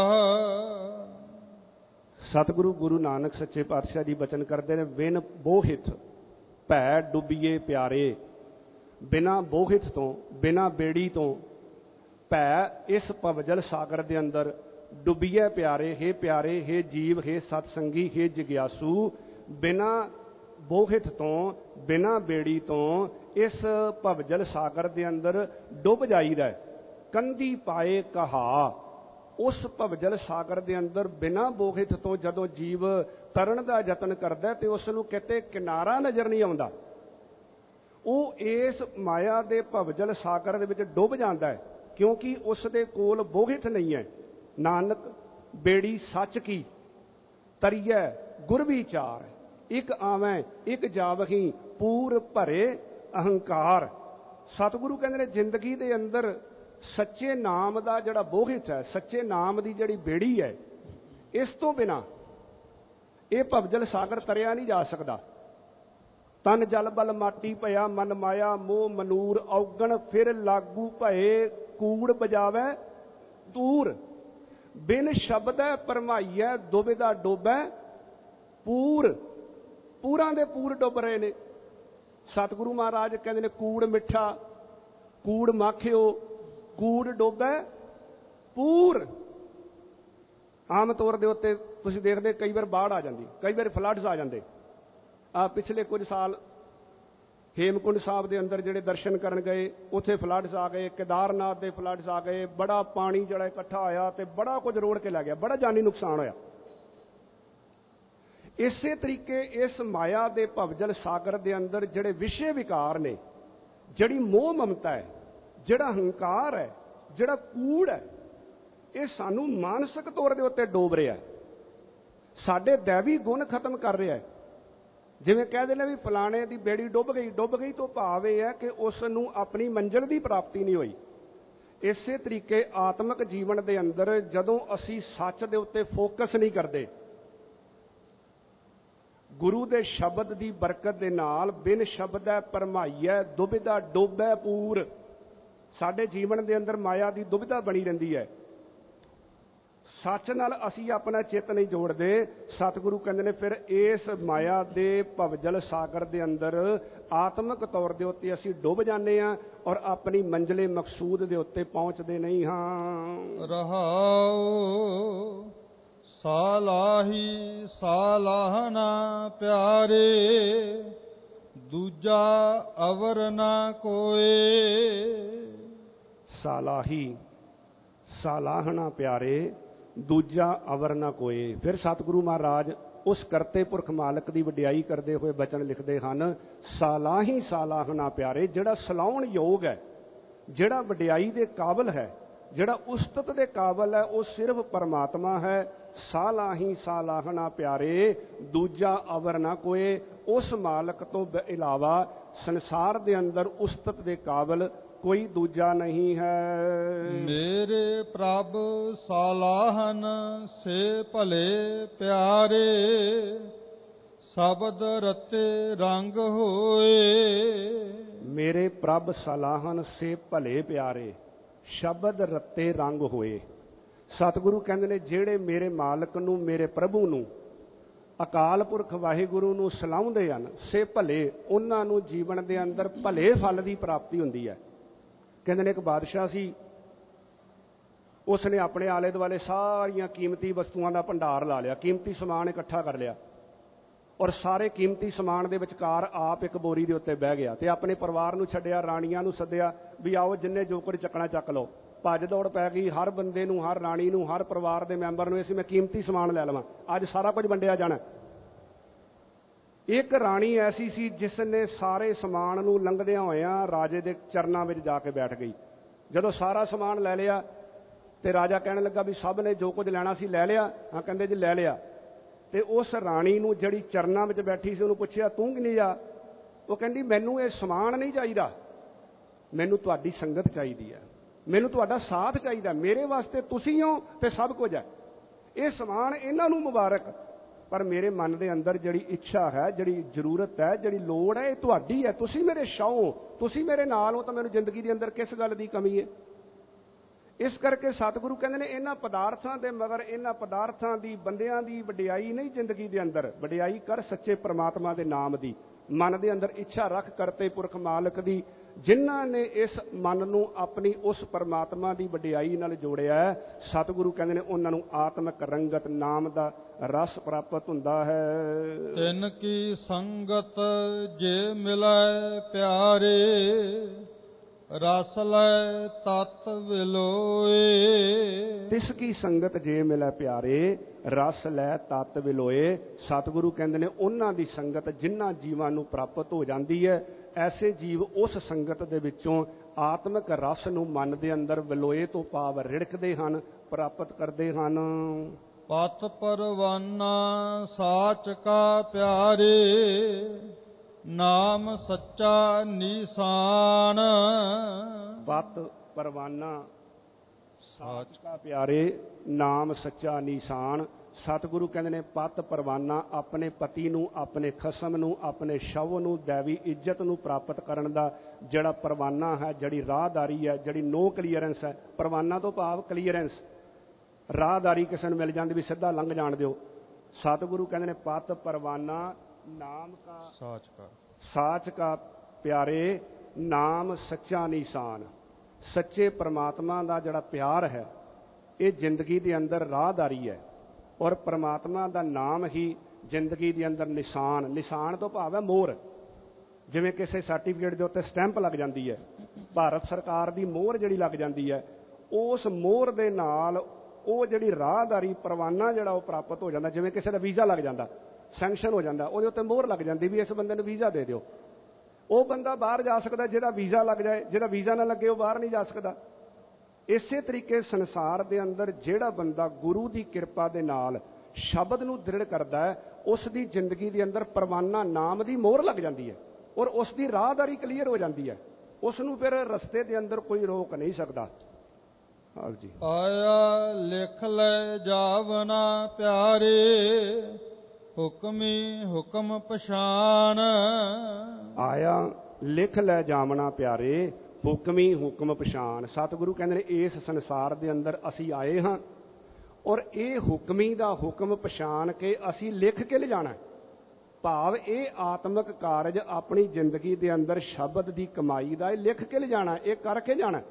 ਸਤਿਗੁਰੂ ਗੁਰੂ ਨਾਨਕ ਸੱਚੇ ਪਾਤਸ਼ਾਹ ਜੀ ਬਚਨ ਕਰਦੇ ਨੇ, ਵਿਨ ਬੋਹਿਥ ਭੈ ਡੁੱਬੀਏ ਪਿਆਰੇ। ਬਿਨਾਂ ਬੋਹਿਥ ਤੋਂ, ਬਿਨਾਂ ਬੇੜੀ ਤੋਂ, ਭੈ ਇਸ ਭਵਜਲ ਸਾਗਰ ਦੇ ਅੰਦਰ ਡੁੱਬੀਏ ਪਿਆਰੇ। ਹੇ ਪਿਆਰੇ, ਹੇ ਜੀਵ, ਹੇ ਸਤਸੰਗੀ, ਹੇ ਜਿਗਿਆਸੂ, ਬਿਨਾਂ ਬੋਹਿਥ ਤੋਂ, ਬਿਨਾਂ ਬੇੜੀ ਤੋਂ ਇਸ ਭਵਜਲ ਸਾਗਰ ਦੇ ਅੰਦਰ ਡੁੱਬ ਜਾਈਦਾ। ਕੰਧੀ ਪਾਏ ਕਹਾ। ਉਸ ਭਵਜਲ ਸਾਗਰ ਦੇ ਅੰਦਰ ਬਿਨਾਂ ਬੋਹਿਥ ਤੋਂ ਜਦੋਂ ਜੀਵ ਤਰਨ ਦਾ ਯਤਨ ਕਰਦਾ ਤੇ ਉਸ ਨੂੰ ਕਿਤੇ ਕਿਨਾਰਾ ਨਜ਼ਰ ਨਹੀਂ ਆਉਂਦਾ। ਉਹ ਇਸ ਮਾਇਆ ਦੇ ਭਵਜਲ ਸਾਗਰ ਦੇ ਵਿੱਚ ਡੁੱਬ ਜਾਂਦਾ ਹੈ, ਕਿਉਂਕਿ ਉਸ ਦੇ ਕੋਲ ਬੋਹਿਥ ਨਹੀਂ ਹੈ। ਨਾਨਕ ਬੇੜੀ ਸੱਚ ਕੀ ਤਰੀਐ ਗੁਰ ਵਿਚਾਰ, ਇੱਕ ਆਵੈ ਇੱਕ ਜਾਵਹੀ ਪੂਰ ਭਰੇ ਅਹੰਕਾਰ। ਸਤਿਗੁਰੂ ਕਹਿੰਦੇ ਨੇ ਜ਼ਿੰਦਗੀ ਦੇ ਅੰਦਰ ਸੱਚੇ ਨਾਮ ਦਾ ਜਿਹੜਾ ਬੋਹਿਥ ਹੈ, ਸੱਚੇ ਨਾਮ ਦੀ ਜਿਹੜੀ ਬੇੜੀ ਹੈ, ਇਸ ਤੋਂ ਬਿਨਾਂ ਇਹ ਭਵਜਲ ਸਾਗਰ ਤਰਿਆ ਨਹੀਂ ਜਾ ਸਕਦਾ। ਤਨ ਜਲ ਬਲ ਮਾਟੀ ਭਇਆ, ਮਨ ਮਾਇਆ ਮੋਹ ਮਨੂਰ ਔਗਣ, ਫਿਰ ਲਾਗੂ ਭਏ ਕੂੜ ਬਜਾਵੇ ਤੂਰ। ਬਿਨ ਸ਼ਬਦੈ ਪਰਮਾਈਐ ਦੁਬਿਧਾ ਡੋਬੈ ਪੂਰ। ਪੂਰਾਂ ਦੇ ਪੂਰ ਡੁੱਬ ਰਹੇ ਨੇ। ਸਤਿਗੁਰੂ ਮਹਾਰਾਜ ਕਹਿੰਦੇ ਨੇ ਕੂੜ ਮਿੱਠਾ, ਕੂੜ ਮਾਖਿਓ, ਕੂੜ ਡੋਬੈ ਪੂਰ। ਆਮ ਤੌਰ ਦੇ ਉੱਤੇ ਤੁਸੀਂ ਦੇਖਦੇ ਕਈ ਵਾਰ ਬਾੜ ਆ ਜਾਂਦੀ, ਕਈ ਵਾਰ ਫਲੱਡਸ ਆ ਜਾਂਦੇ। ਆ ਪਿਛਲੇ ਕੁਝ ਸਾਲ ਹੇਮਕੁੰਡ ਸਾਹਿਬ ਦੇ ਅੰਦਰ ਜਿਹੜੇ ਦਰਸ਼ਨ ਕਰਨ ਗਏ, ਉੱਥੇ ਫਲੱਡਸ ਆ ਗਏ, ਕੇਦਾਰਨਾਥ ਦੇ ਫਲੱਡਸ ਆ ਗਏ, ਬੜਾ ਪਾਣੀ ਜਿਹੜਾ ਇਕੱਠਾ ਹੋਇਆ ਤੇ ਬੜਾ ਕੁਝ ਰੋੜ ਕੇ ਲੈ ਗਿਆ, ਬੜਾ ਜਾਨੀ ਨੁਕਸਾਨ ਹੋਇਆ। ਇਸੇ ਤਰੀਕੇ ਇਸ ਮਾਇਆ ਦੇ ਭਵਜਲ ਸਾਗਰ ਦੇ ਅੰਦਰ ਜਿਹੜੇ ਵਿਸ਼ੇ ਵਿਕਾਰ ਨੇ, ਜਿਹੜੀ ਮੋਹ ਮਮਤਾ ਹੈ, ਜਿਹੜਾ ਹੰਕਾਰ ਹੈ, ਜਿਹੜਾ ਕੂੜ ਹੈ, ਇਹ ਸਾਨੂੰ ਮਾਨਸਿਕ ਤੌਰ ਦੇ ਉੱਤੇ ਡੋਬ ਰਿਹਾ, ਸਾਡੇ ਦੈਵੀ ਗੁਣ ਖਤਮ ਕਰ ਰਿਹਾ ਹੈ। ਜਿਵੇਂ ਕਹਿੰਦੇ ਨੇ ਵੀ ਫਲਾਣੇ ਦੀ ਬੇੜੀ ਡੁੱਬ ਗਈ। ਡੁੱਬ ਗਈ ਤੋਂ ਭਾਵ ਇਹ ਹੈ ਕਿ ਉਸ ਨੂੰ ਆਪਣੀ ਮੰਜ਼ਿਲ ਦੀ ਪ੍ਰਾਪਤੀ ਨਹੀਂ ਹੋਈ। ਇਸੇ ਤਰੀਕੇ ਆਤਮਿਕ ਜੀਵਨ ਦੇ ਅੰਦਰ ਜਦੋਂ ਅਸੀਂ ਸੱਚ ਦੇ ਉੱਤੇ ਫੋਕਸ ਨਹੀਂ ਕਰਦੇ, ਗੁਰੂ ਦੇ ਸ਼ਬਦ ਦੀ ਬਰਕਤ ਦੇ ਨਾਲ, ਬਿਨ ਸ਼ਬਦੈ ਪਰਮਾਈਐ ਦੁਬਿਧਾ ਡੋਬੈ ਪੂਰ, ਸਾਡੇ ਜੀਵਨ ਦੇ ਅੰਦਰ ਮਾਇਆ ਦੀ ਦੁਬਿਧਾ ਬਣੀ ਰਹਿੰਦੀ ਹੈ। ਸੱਚ ਨਾਲ ਅਸੀਂ ਆਪਣਾ ਚਿੱਤ ਨਹੀਂ ਜੋੜਦੇ। ਸਤਿਗੁਰੂ ਕਹਿੰਦੇ ਨੇ ਫਿਰ ਇਸ ਮਾਇਆ ਦੇ ਭਵਜਲ ਸਾਗਰ ਦੇ ਅੰਦਰ ਆਤਮਿਕ ਤੌਰ ਦੇ ਉੱਤੇ ਅਸੀਂ ਡੁੱਬ ਜਾਂਦੇ ਹਾਂ ਔਰ ਆਪਣੀ ਮੰਜ਼ਿਲੇ ਮਕਸੂਦ ਦੇ ਉੱਤੇ ਪਹੁੰਚਦੇ ਨਹੀਂ ਹਾਂ। ਰਹਾਉ ਸਾਲਾਹੀ ਸਾਲਾਹਨਾ ਪਿਆਰੇ, ਦੂਜਾ ਅਵਰ ਨਾ ਕੋਏ। ਸਾਲਾਹੀ ਸਾਲਾਹਣਾ ਪਿਆਰੇ, ਦੂਜਾ ਅਵਰ ਨਾ ਕੋਏ। ਫਿਰ ਸਤਿਗੁਰੂ ਮਹਾਰਾਜ ਉਸ ਕਰਤੇ ਪੁਰਖ ਮਾਲਕ ਦੀ ਵਡਿਆਈ ਕਰਦੇ ਹੋਏ ਬਚਨ ਲਿਖਦੇ ਹਨ, ਸਾਲਾਹੀ ਸਾਲਾਹਣਾ ਪਿਆਰੇ। ਜਿਹੜਾ ਸਲਾਉਣ ਯੋਗ ਹੈ, ਜਿਹੜਾ ਵਡਿਆਈ ਦੇ ਕਾਬਲ ਹੈ, ਜਿਹੜਾ ਉਸਤਤ ਦੇ ਕਾਬਲ ਹੈ, ਉਹ ਸਿਰਫ ਪਰਮਾਤਮਾ ਹੈ। ਸਾਲਾਹੀ ਸਾਲਾਹਣਾ ਪਿਆਰੇ, ਦੂਜਾ ਅਵਰ ਨਾ ਕੋਏ। ਉਸ ਮਾਲਕ ਤੋਂ ਇਲਾਵਾ ਸੰਸਾਰ ਦੇ ਅੰਦਰ ਉਸਤਤ ਦੇ ਕਾਬਲ ਕੋਈ ਦੂਜਾ ਨਹੀਂ ਹੈ। ਮੇਰੇ ਪ੍ਰਭ ਸਾਲਾਹਨ ਸੇ ਭਲੇ ਪਿਆਰੇ, ਸ਼ਬਦ ਰਤੇ ਰੰਗ ਹੋਏ। ਮੇਰੇ ਪ੍ਰਭ ਸਾਲਾਹਨ ਸੇ ਭਲੇ ਪਿਆਰੇ, ਸ਼ਬਦ ਰਤੇ ਰੰਗ ਹੋਏ। ਸਤਿਗੁਰੂ ਕਹਿੰਦੇ ਨੇ ਜਿਹੜੇ ਮੇਰੇ ਮਾਲਕ ਨੂੰ, ਮੇਰੇ ਪ੍ਰਭੂ ਨੂੰ, ਅਕਾਲ ਪੁਰਖ ਵਾਹਿਗੁਰੂ ਨੂੰ ਸਲਾਹੁੰਦੇ ਹਨ, ਸੇ ਭਲੇ, ਉਹਨਾਂ ਨੂੰ ਜੀਵਨ ਦੇ ਅੰਦਰ ਭਲੇ ਫਲ ਦੀ ਪ੍ਰਾਪਤੀ ਹੁੰਦੀ ਹੈ। ਕਹਿੰਦੇ ਨੇ ਇੱਕ ਬਾਦਸ਼ਾਹ ਸੀ, ਉਸ ਨੇ ਆਪਣੇ ਆਲੇ ਦੁਆਲੇ ਸਾਰੀਆਂ ਕੀਮਤੀ ਵਸਤੂਆਂ ਦਾ ਭੰਡਾਰ ਲਾ ਲਿਆ, ਕੀਮਤੀ ਸਮਾਨ ਇਕੱਠਾ ਕਰ ਲਿਆ, ਔਰ ਸਾਰੇ ਕੀਮਤੀ ਸਮਾਨ ਦੇ ਵਿਚਕਾਰ ਆਪ ਇੱਕ ਬੋਰੀ ਦੇ ਉੱਤੇ ਬਹਿ ਗਿਆ ਤੇ ਆਪਣੇ ਪਰਿਵਾਰ ਨੂੰ ਛੱਡਿਆ, ਰਾਣੀਆਂ ਨੂੰ ਸੱਦਿਆ ਵੀ ਆਓ ਜਿੰਨੇ ਜੋ ਕੁਝ ਚੱਕਣਾ ਚੱਕ ਲਓ। ਭੱਜ ਦੌੜ ਪੈ ਗਈ ਹਰ ਬੰਦੇ ਨੂੰ, ਹਰ ਰਾਣੀ ਨੂੰ, ਹਰ ਪਰਿਵਾਰ ਦੇ ਮੈਂਬਰ ਨੂੰ, ਅਸੀਂ ਮੈਂ ਕੀਮਤੀ ਸਮਾਨ ਲੈ ਲਵਾਂ, ਅੱਜ ਸਾਰਾ ਕੁਝ ਵੰਡਿਆ ਜਾਣਾ। ਇੱਕ ਰਾਣੀ ਐਸੀ ਸੀ ਜਿਸ ਨੇ ਸਾਰੇ ਸਮਾਨ ਨੂੰ ਲੰਘਦਿਆਂ ਹੋਇਆਂ ਰਾਜੇ ਦੇ ਚਰਨਾਂ ਵਿੱਚ ਜਾ ਕੇ ਬੈਠ ਗਈ। ਜਦੋਂ ਸਾਰਾ ਸਮਾਨ ਲੈ ਲਿਆ ਤੇ ਰਾਜਾ ਕਹਿਣ ਲੱਗਾ ਵੀ ਸਭ ਨੇ ਜੋ ਕੁਝ ਲੈਣਾ ਸੀ ਲੈ ਲਿਆ? ਹਾਂ, ਕਹਿੰਦੇ ਜੀ ਲੈ ਲਿਆ। ਤੇ ਉਸ ਰਾਣੀ ਨੂੰ ਜਿਹੜੀ ਚਰਨਾਂ ਵਿੱਚ ਬੈਠੀ ਸੀ ਉਹਨੂੰ ਪੁੱਛਿਆ, ਤੂੰ ਕਿ ਨਹੀਂ ਆ? ਉਹ ਕਹਿੰਦੀ ਮੈਨੂੰ ਇਹ ਸਮਾਨ ਨਹੀਂ ਚਾਹੀਦਾ, ਮੈਨੂੰ ਤੁਹਾਡੀ ਸੰਗਤ ਚਾਹੀਦੀ ਹੈ, ਮੈਨੂੰ ਤੁਹਾਡਾ ਸਾਥ ਚਾਹੀਦਾ। ਮੇਰੇ ਵਾਸਤੇ ਤੁਸੀਂ ਹੋ ਤੇ ਸਭ ਕੁਝ ਹੈ, ਇਹ ਸਮਾਨ ਇਹਨਾਂ ਨੂੰ ਮੁਬਾਰਕ, ਪਰ ਮੇਰੇ ਮਨ ਦੇ ਅੰਦਰ ਜਿਹੜੀ ਇੱਛਾ ਹੈ, ਜਿਹੜੀ ਜ਼ਰੂਰਤ ਹੈ, ਜਿਹੜੀ ਲੋੜ ਹੈ, ਇਹ ਤੁਹਾਡੀ ਹੈ। ਤੁਸੀਂ ਮੇਰੇ ਸ਼ੌਂ, ਤੁਸੀਂ ਮੇਰੇ ਨਾਲ ਹੋ, ਤਾਂ ਮੈਨੂੰ ਜ਼ਿੰਦਗੀ ਦੇ ਅੰਦਰ ਕਿਸ ਗੱਲ ਦੀ ਕਮੀ ਹੈ? ਇਸ ਕਰਕੇ ਸਤਿਗੁਰੂ ਕਹਿੰਦੇ ਨੇ ਇਹਨਾਂ ਪਦਾਰਥਾਂ ਦੇ ਮਗਰ, ਇਹਨਾਂ ਪਦਾਰਥਾਂ ਦੀ, ਬੰਦਿਆਂ ਦੀ ਵਡਿਆਈ ਨਹੀਂ ਜ਼ਿੰਦਗੀ ਦੇ ਅੰਦਰ। ਵਡਿਆਈ ਕਰ ਸੱਚੇ ਪ੍ਰਮਾਤਮਾ ਦੇ ਨਾਮ ਦੀ, ਮਨ ਦੇ ਅੰਦਰ ਇੱਛਾ ਰੱਖ ਕਰਤੇ ਪੁਰਖ ਮਾਲਕ ਦੀ। ਜਿਨ੍ਹਾਂ ਨੇ ਇਸ ਮਨ ਨੂੰ ਆਪਣੀ ਉਸ ਪਰਮਾਤਮਾ ਦੀ ਵਡਿਆਈ ਨਾਲ ਜੋੜਿਆ, ਸਤਿਗੁਰੂ ਕਹਿੰਦੇ ਨੇ ਉਹਨਾਂ ਨੂੰ ਆਤਮਿਕ ਰੰਗਤ ਨਾਮ ਦਾ ਰਸ ਪ੍ਰਾਪਤ ਹੁੰਦਾ ਹੈ। ਤਿਨ ਕੀ ਸੰਗਤ ਜੇ ਮਿਲੈ ਪਿਆਰੇ, ਰਸ ਲੈ ਤਤ ਵਿਲੋਏ। ਤਿਸ ਕੀ ਸੰਗਤ ਜੇ ਮਿਲੈ ਪਿਆਰੇ, ਰਸ ਲੈ ਤਤ ਵਿਲੋਏ। ਸਤਿਗੁਰੂ ਕਹਿੰਦੇ ਨੇ ਉਹਨਾਂ ਦੀ ਸੰਗਤ ਜਿਨ੍ਹਾਂ ਜੀਵਾਂ ਨੂੰ ਪ੍ਰਾਪਤ ਹੋ ਜਾਂਦੀ ਹੈ, ਐਸੇ ਜੀਵ ਉਸ ਸੰਗਤ ਦੇ ਵਿੱਚੋਂ ਆਤਮਿਕ ਰਸ ਨੂੰ ਮਨ ਦੇ ਅੰਦਰ ਵਿਲੋਏ ਤੋਂ ਭਾਵ ਰਿੜਕਦੇ ਹਨ, ਪ੍ਰਾਪਤ ਕਰਦੇ ਹਨ। ਪਤ ਪਰਵਾਨਾ ਸਾਚ ਕਾ ਪਿਆਰੇ, ਨਾਮ ਸੱਚਾ ਨਿਸ਼ਾਨ। ਪਤ ਪਰਵਾਨਾ ਸਾਚ ਕਾ ਪਿਆਰੇ, ਨਾਮ ਸੱਚਾ ਨਿਸ਼ਾਨ। ਸਤਿਗੁਰੂ ਕਹਿੰਦੇ ਨੇ ਪਤ ਪਰਵਾਨਾ ਆਪਣੇ ਪਤੀ ਨੂੰ, ਆਪਣੇ ਖਸਮ ਨੂੰ, ਆਪਣੇ ਸ਼ਵ ਨੂੰ, ਦੇਵੀ ਇੱਜ਼ਤ ਨੂੰ ਪ੍ਰਾਪਤ ਕਰਨ ਦਾ ਜਿਹੜਾ ਪਰਵਾਨਾ ਹੈ, ਜਿਹੜੀ ਰਾਹਦਾਰੀ ਹੈ, ਜਿਹੜੀ ਨੋ ਕਲੀਅਰੈਂਸ ਹੈ। ਪਰਵਾਨਾ ਤੋਂ ਭਾਵ ਕਲੀਅਰੈਂਸ, ਰਾਹਦਾਰੀ ਕਿਸੇ ਨੂੰ ਮਿਲ ਜਾਂਦੀ ਵੀ ਸਿੱਧਾ ਲੰਘ ਜਾਣ ਦਿਓ। ਸਤਿਗੁਰੂ ਕਹਿੰਦੇ ਨੇ ਪਤ ਪਰਵਾਨਾ ਨਾਮ ਕਾ ਸਾਚ ਕਾ ਸਾਚ ਕਾ ਪਿਆਰੇ, ਨਾਮ ਸੱਚਾ ਨਿਸ਼ਾਨ। ਸੱਚੇ ਪਰਮਾਤਮਾ ਦਾ ਜਿਹੜਾ ਪਿਆਰ ਹੈ, ਇਹ ਜ਼ਿੰਦਗੀ ਦੇ ਅੰਦਰ ਰਾਹਦਾਰੀ ਹੈ, ਔਰ ਪਰਮਾਤਮਾ ਦਾ ਨਾਮ ਹੀ ਜ਼ਿੰਦਗੀ ਦੇ ਅੰਦਰ ਨਿਸ਼ਾਨ। ਨਿਸ਼ਾਨ ਤੋਂ ਭਾਵ ਹੈ ਮੋਹਰ। ਜਿਵੇਂ ਕਿਸੇ ਸਰਟੀਫਿਕੇਟ ਦੇ ਉੱਤੇ ਸਟੈਂਪ ਲੱਗ ਜਾਂਦੀ ਹੈ, ਭਾਰਤ ਸਰਕਾਰ ਦੀ ਮੋਹਰ ਜਿਹੜੀ ਲੱਗ ਜਾਂਦੀ ਹੈ, ਉਸ ਮੋਹਰ ਦੇ ਨਾਲ ਉਹ ਜਿਹੜੀ ਰਾਹਦਾਰੀ ਪਰਵਾਨਾ ਜਿਹੜਾ ਉਹ ਪ੍ਰਾਪਤ ਹੋ ਜਾਂਦਾ। ਜਿਵੇਂ ਕਿਸੇ ਦਾ ਵੀਜ਼ਾ ਲੱਗ ਜਾਂਦਾ, ਸੈਂਕਸ਼ਨ ਹੋ ਜਾਂਦਾ, ਉਹਦੇ ਉੱਤੇ ਮੋਹਰ ਲੱਗ ਜਾਂਦੀ ਵੀ ਇਸ ਬੰਦੇ ਨੂੰ ਵੀਜ਼ਾ ਦੇ ਦਿਓ। ਉਹ ਬੰਦਾ ਬਾਹਰ ਜਾ ਸਕਦਾ ਜਿਹਦਾ ਵੀਜ਼ਾ ਲੱਗ ਜਾਏ, ਜਿਹਦਾ ਵੀਜ਼ਾ ਨਾ ਲੱਗੇ ਉਹ ਬਾਹਰ ਨਹੀਂ ਜਾ ਸਕਦਾ। ਇਸੇ ਤਰੀਕੇ ਸੰਸਾਰ ਦੇ ਅੰਦਰ ਜਿਹੜਾ ਬੰਦਾ ਗੁਰੂ ਦੀ ਕਿਰਪਾ ਦੇ ਨਾਲ ਸ਼ਬਦ ਨੂੰ ਦ੍ਰਿੜ ਕਰਦਾ ਹੈ, ਉਸ ਦੀ ਜ਼ਿੰਦਗੀ ਦੇ ਅੰਦਰ ਪਰਵਾਨਾ ਨਾਮ ਦੀ ਮੋਹਰ ਲੱਗ ਜਾਂਦੀ ਹੈ, ਔਰ ਉਸ ਦੀ ਰਾਹਦਾਰੀ ਕਲੀਅਰ ਹੋ ਜਾਂਦੀ ਹੈ। ਉਸ ਨੂੰ ਫਿਰ ਰਸਤੇ ਦੇ ਅੰਦਰ ਕੋਈ ਰੋਕ ਨਹੀਂ ਸਕਦਾ। ਆਹ ਜੀ, ਆਇਆ ਲਿਖ ਲੈ ਜਾਵਨਾ ਪਿਆਰੇ, ਹੁਕਮੀ ਹੁਕਮ ਪਛਾਨ। ਆਇਆ ਲਿਖ ਲੈ ਜਾਵਣਾ ਪਿਆਰੇ, ਹੁਕਮੀ ਹੁਕਮ ਪਛਾਨ। ਸਤਿਗੁਰੂ ਕਹਿੰਦੇ ਨੇ ਇਸ ਸੰਸਾਰ ਦੇ ਅੰਦਰ ਅਸੀਂ ਆਏ ਹਾਂ, ਔਰ ਇਹ ਹੁਕਮੀ ਦਾ ਹੁਕਮ ਪਛਾਣ ਕੇ ਅਸੀਂ ਲਿਖ ਕੇ ਲਿਜਾਣਾ। ਭਾਵ ਇਹ ਆਤਮਿਕ ਕਾਰਜ ਆਪਣੀ ਜ਼ਿੰਦਗੀ ਦੇ ਅੰਦਰ ਸ਼ਬਦ ਦੀ ਕਮਾਈ ਦਾ ਇਹ ਲਿਖ ਕੇ ਲਿਜਾਣਾ, ਇਹ ਕਰਕੇ ਜਾਣਾ।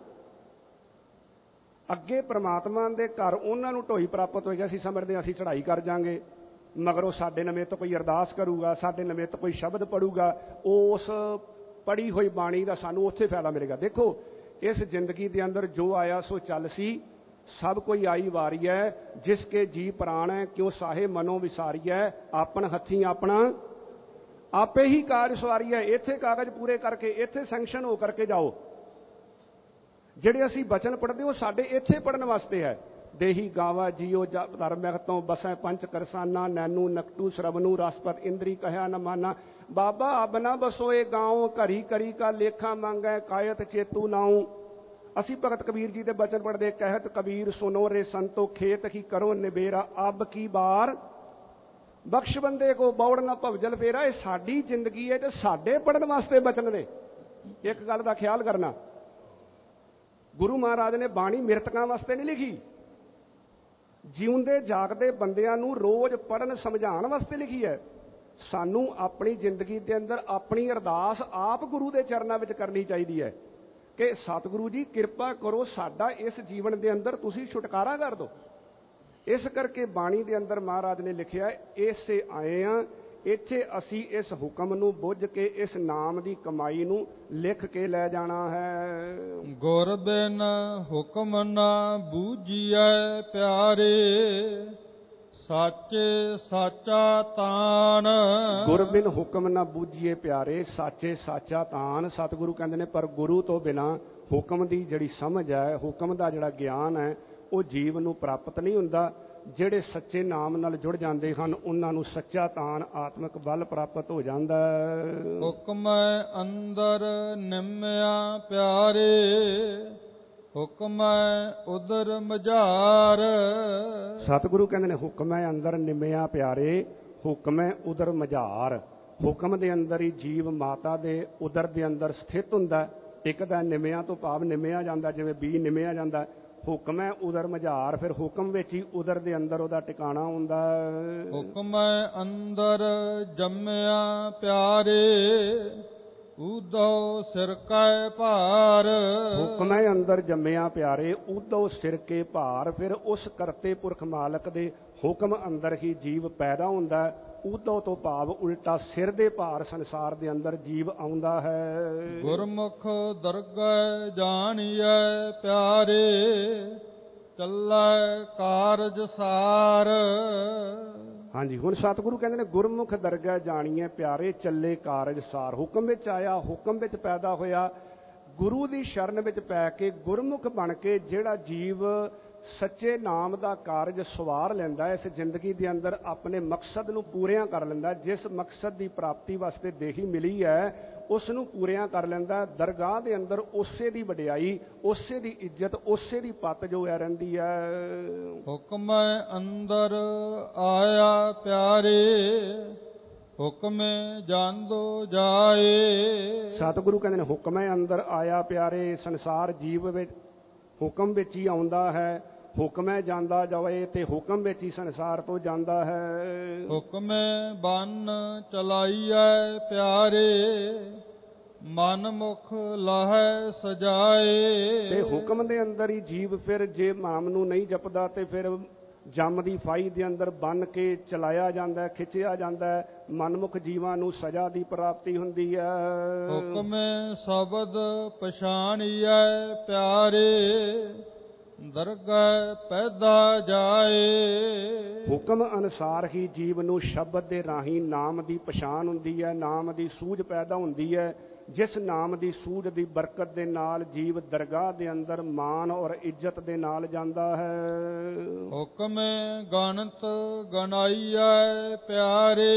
ਅੱਗੇ ਪ੍ਰਮਾਤਮਾ ਦੇ ਘਰ ਉਹਨਾਂ ਨੂੰ ਢੋਈ ਪ੍ਰਾਪਤ ਹੋਏਗਾ, ਅਸੀਂ ਸਮਝਦੇ ਹਾਂ ਅਸੀਂ ਚੜ੍ਹਾਈ ਕਰ ਜਾਵਾਂਗੇ, ਮਗਰੋਂ ਸਾਡੇ ਨਿਮਿੱਤ ਕੋਈ ਅਰਦਾਸ ਕਰੂਗਾ, ਸਾਡੇ ਨਿਮਿੱਤ ਕੋਈ ਸ਼ਬਦ ਪੜੂਗਾ, ਉਸ ਪੜ੍ਹੀ ਹੋਈ ਬਾਣੀ ਦਾ ਸਾਨੂੰ ਉੱਥੇ ਫਾਇਦਾ ਮਿਲੇਗਾ। ਦੇਖੋ, ਇਸ ਜ਼ਿੰਦਗੀ ਦੇ ਅੰਦਰ ਜੋ ਆਇਆ ਸੋ ਚੱਲ ਸੀ, सब कोई आई वारी है, जिसके जी प्राण है, क्यों साहे मनो विसारी है, आपन हथी अपना आपे ही कार सवारी है। इत्थे कागज पूरे करके इत्थे सैंक्शन हो करके जाओ। ਜਿਹੜੇ ਅਸੀਂ बचन पढ़ते वो साडे इत्थे पढ़न वास्ते है। देही गावा जियो धर्म तो बसै पंच करसाना, नैनू नकटू श्रवनू रसपत इंद्री कहा न माना। बाबा अब ना बसोए गाँव, घरी करी का लेखा मांगै, कायत चेतू नाऊ। असी भगत कबीर जी के बचन पढ़ते, कहत कबीर सुनो रे संतो, खेत ही करो निबेरा, अब की बार बख्श बंदे को बौड़ ना भवजल फेरा। ये साडी जिंदगी है तो साडे पढ़न वास्ते बचन ने। एक गल का ख्याल करना, गुरु महाराज ने बाणी मृतकों वास्ते नहीं लिखी, जिउंदे जागदे बंदियां नूं रोज पढ़न समझाण वास्ते लिखी है। सानू अपनी जिंदगी के अंदर अपनी अरदास आप गुरु के चरणों में करनी चाहिए है कि सतगुरु जी कृपा करो, साडा इस जीवन के अंदर तुसी छुटकारा कर दो। इस करके बाणी के अंदर महाराज ने लिखिया, इससे आए हैं इत्थे असी इस हुक्म नूं बुझ के इस नाम की कमाई नूं लिख के लै जाना है। गुर बिन हुक्म ना बूझिए प्यारे, साचे साचा तान। गुर बिन हुक्म ना बूझिए प्यारे, साचे साचा तान। सतगुरु कहते हैं पर गुरु तो बिना हुक्म की जिहड़ी समझ है, हुक्म का जिहड़ा ज्ञान है, वो जीव नूं प्राप्त नहीं हुंदा। ਜਿਹੜੇ सच्चे नाम नाल जुड़ जाते हैं उन्होंने सच्चा तान आत्मिक बल प्राप्त हो जाता है। हुक्म अंदर निम्या प्यारे, हुक्म उदर मजार। सतगुरु कहते हैं हुक्म अंदर निम्या प्यारे, हुक्म उदर मजार। हुक्म के अंदर ही जीव माता के उदर के अंदर स्थित हुंदा। एक तो निम्या तो भाव निम्या जाता, जिवें बी निम्या जाता, हुक्म है उदर मझार, फिर हुक्म विच ही उदर दे अंदर उहदा टिकाणा हुंदा। हुक्म अंदर जम्मिया प्यारे, ऊदो सिर कै भार। हुक्म अंदर जम्मिया प्यारे, ऊदो सिर के भार। फिर उस करते पुरख मालक दे हुक्म अंदर ही जीव पैदा हुंदा। उदो तो भाव उल्टा सिर दे भार संसार दे अंदर जीव आउंदा है। गुरमुख दरगह जानिए प्यारे, चलै कारज सार। हाँ जी, हुण सतगुरु कहते हैं गुरमुख दरगह जानिए प्यारे, चले कारज सार। हुक्म विच आया, हुक्म विच पैदा होया, गुरु की शरण विच पै के गुरमुख बन के जिहड़ा जीव सच्चे नाम का कारज सवार लैंदा है, इस जिंदगी के अंदर अपने मकसद नूं पूरियां कर लैंदा। जिस मकसद की प्राप्ति वास्ते देही मिली है उसनूं पूरियां कर लैंदा। दरगाह के अंदर उसे दी वडियाई, उसे दी इज्जत, उसे दी पत जो है रहिंदी है। हुक्म अंदर आया प्यारे, हुक्म जांदो जाए। सतगुरु कहते हैं हुक्म अंदर आया प्यारे, संसार जीव विच हुक्म विच ही आउंदा है। हुक्म जांदा जाए ते हुक्म विच ही संसार तो जांदा है। हुक्म बन चलाइए प्यारे, मन मुख लाहे सजाए। ते हुक्म दे अंदर ही जीव फिर जे नाम नूं नहीं जपदा ते फिर जम की फाई दे अंदर बन के चलाया जाता है, खिंचिया जाता है। मनमुख जीवां नूं सजा की प्राप्ति हुंदी है। हुक्म शब्द पछाणिए प्यारे, दरगह पैदा जाए। हुक्म अनुसार ही जीव नूं शब्द दे राही नाम की पछाण हुंदी है, नाम की सूझ पैदा हुंदी है। जिस नाम की सूझ की बरकत के नाल जीव दरगाह के अंदर मान और इज्जत के नाल जांदा है। हुक्म गणत गणाइए प्यारे,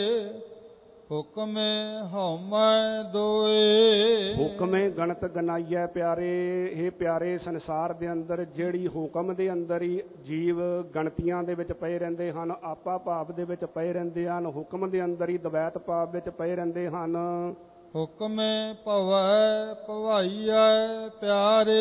हुक्म हौमै दोए। हुक्म गणत गनाइए प्यारे, हे प्यारे संसार के अंदर जिहड़ी हुक्म के अंदर ही जीव गणतियां दे विच पए रहिंदे हन, आपा भाव दे विच पए रहिंदे हन, हुक्म के अंदर ही द्वैत भाव विच पए रहिंदे हन। हुक्म भवै भवाइए प्यारे,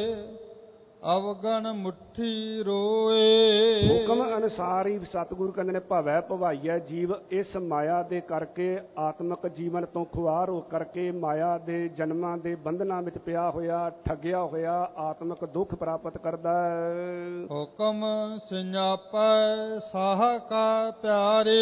अवगण मुट्ठी रोए। हुक्म अनुसार ही सतगुरु कहते हैं भवै भवाइए, जीव इस माया दे करके आत्मक जीवन तो खुआर हो करके माया दे जन्मां दे बंधनां विच पिया होया, ठगिया होया आत्मक दुख प्राप्त करदा है। हुक्म सिंजापै साह का प्यारे,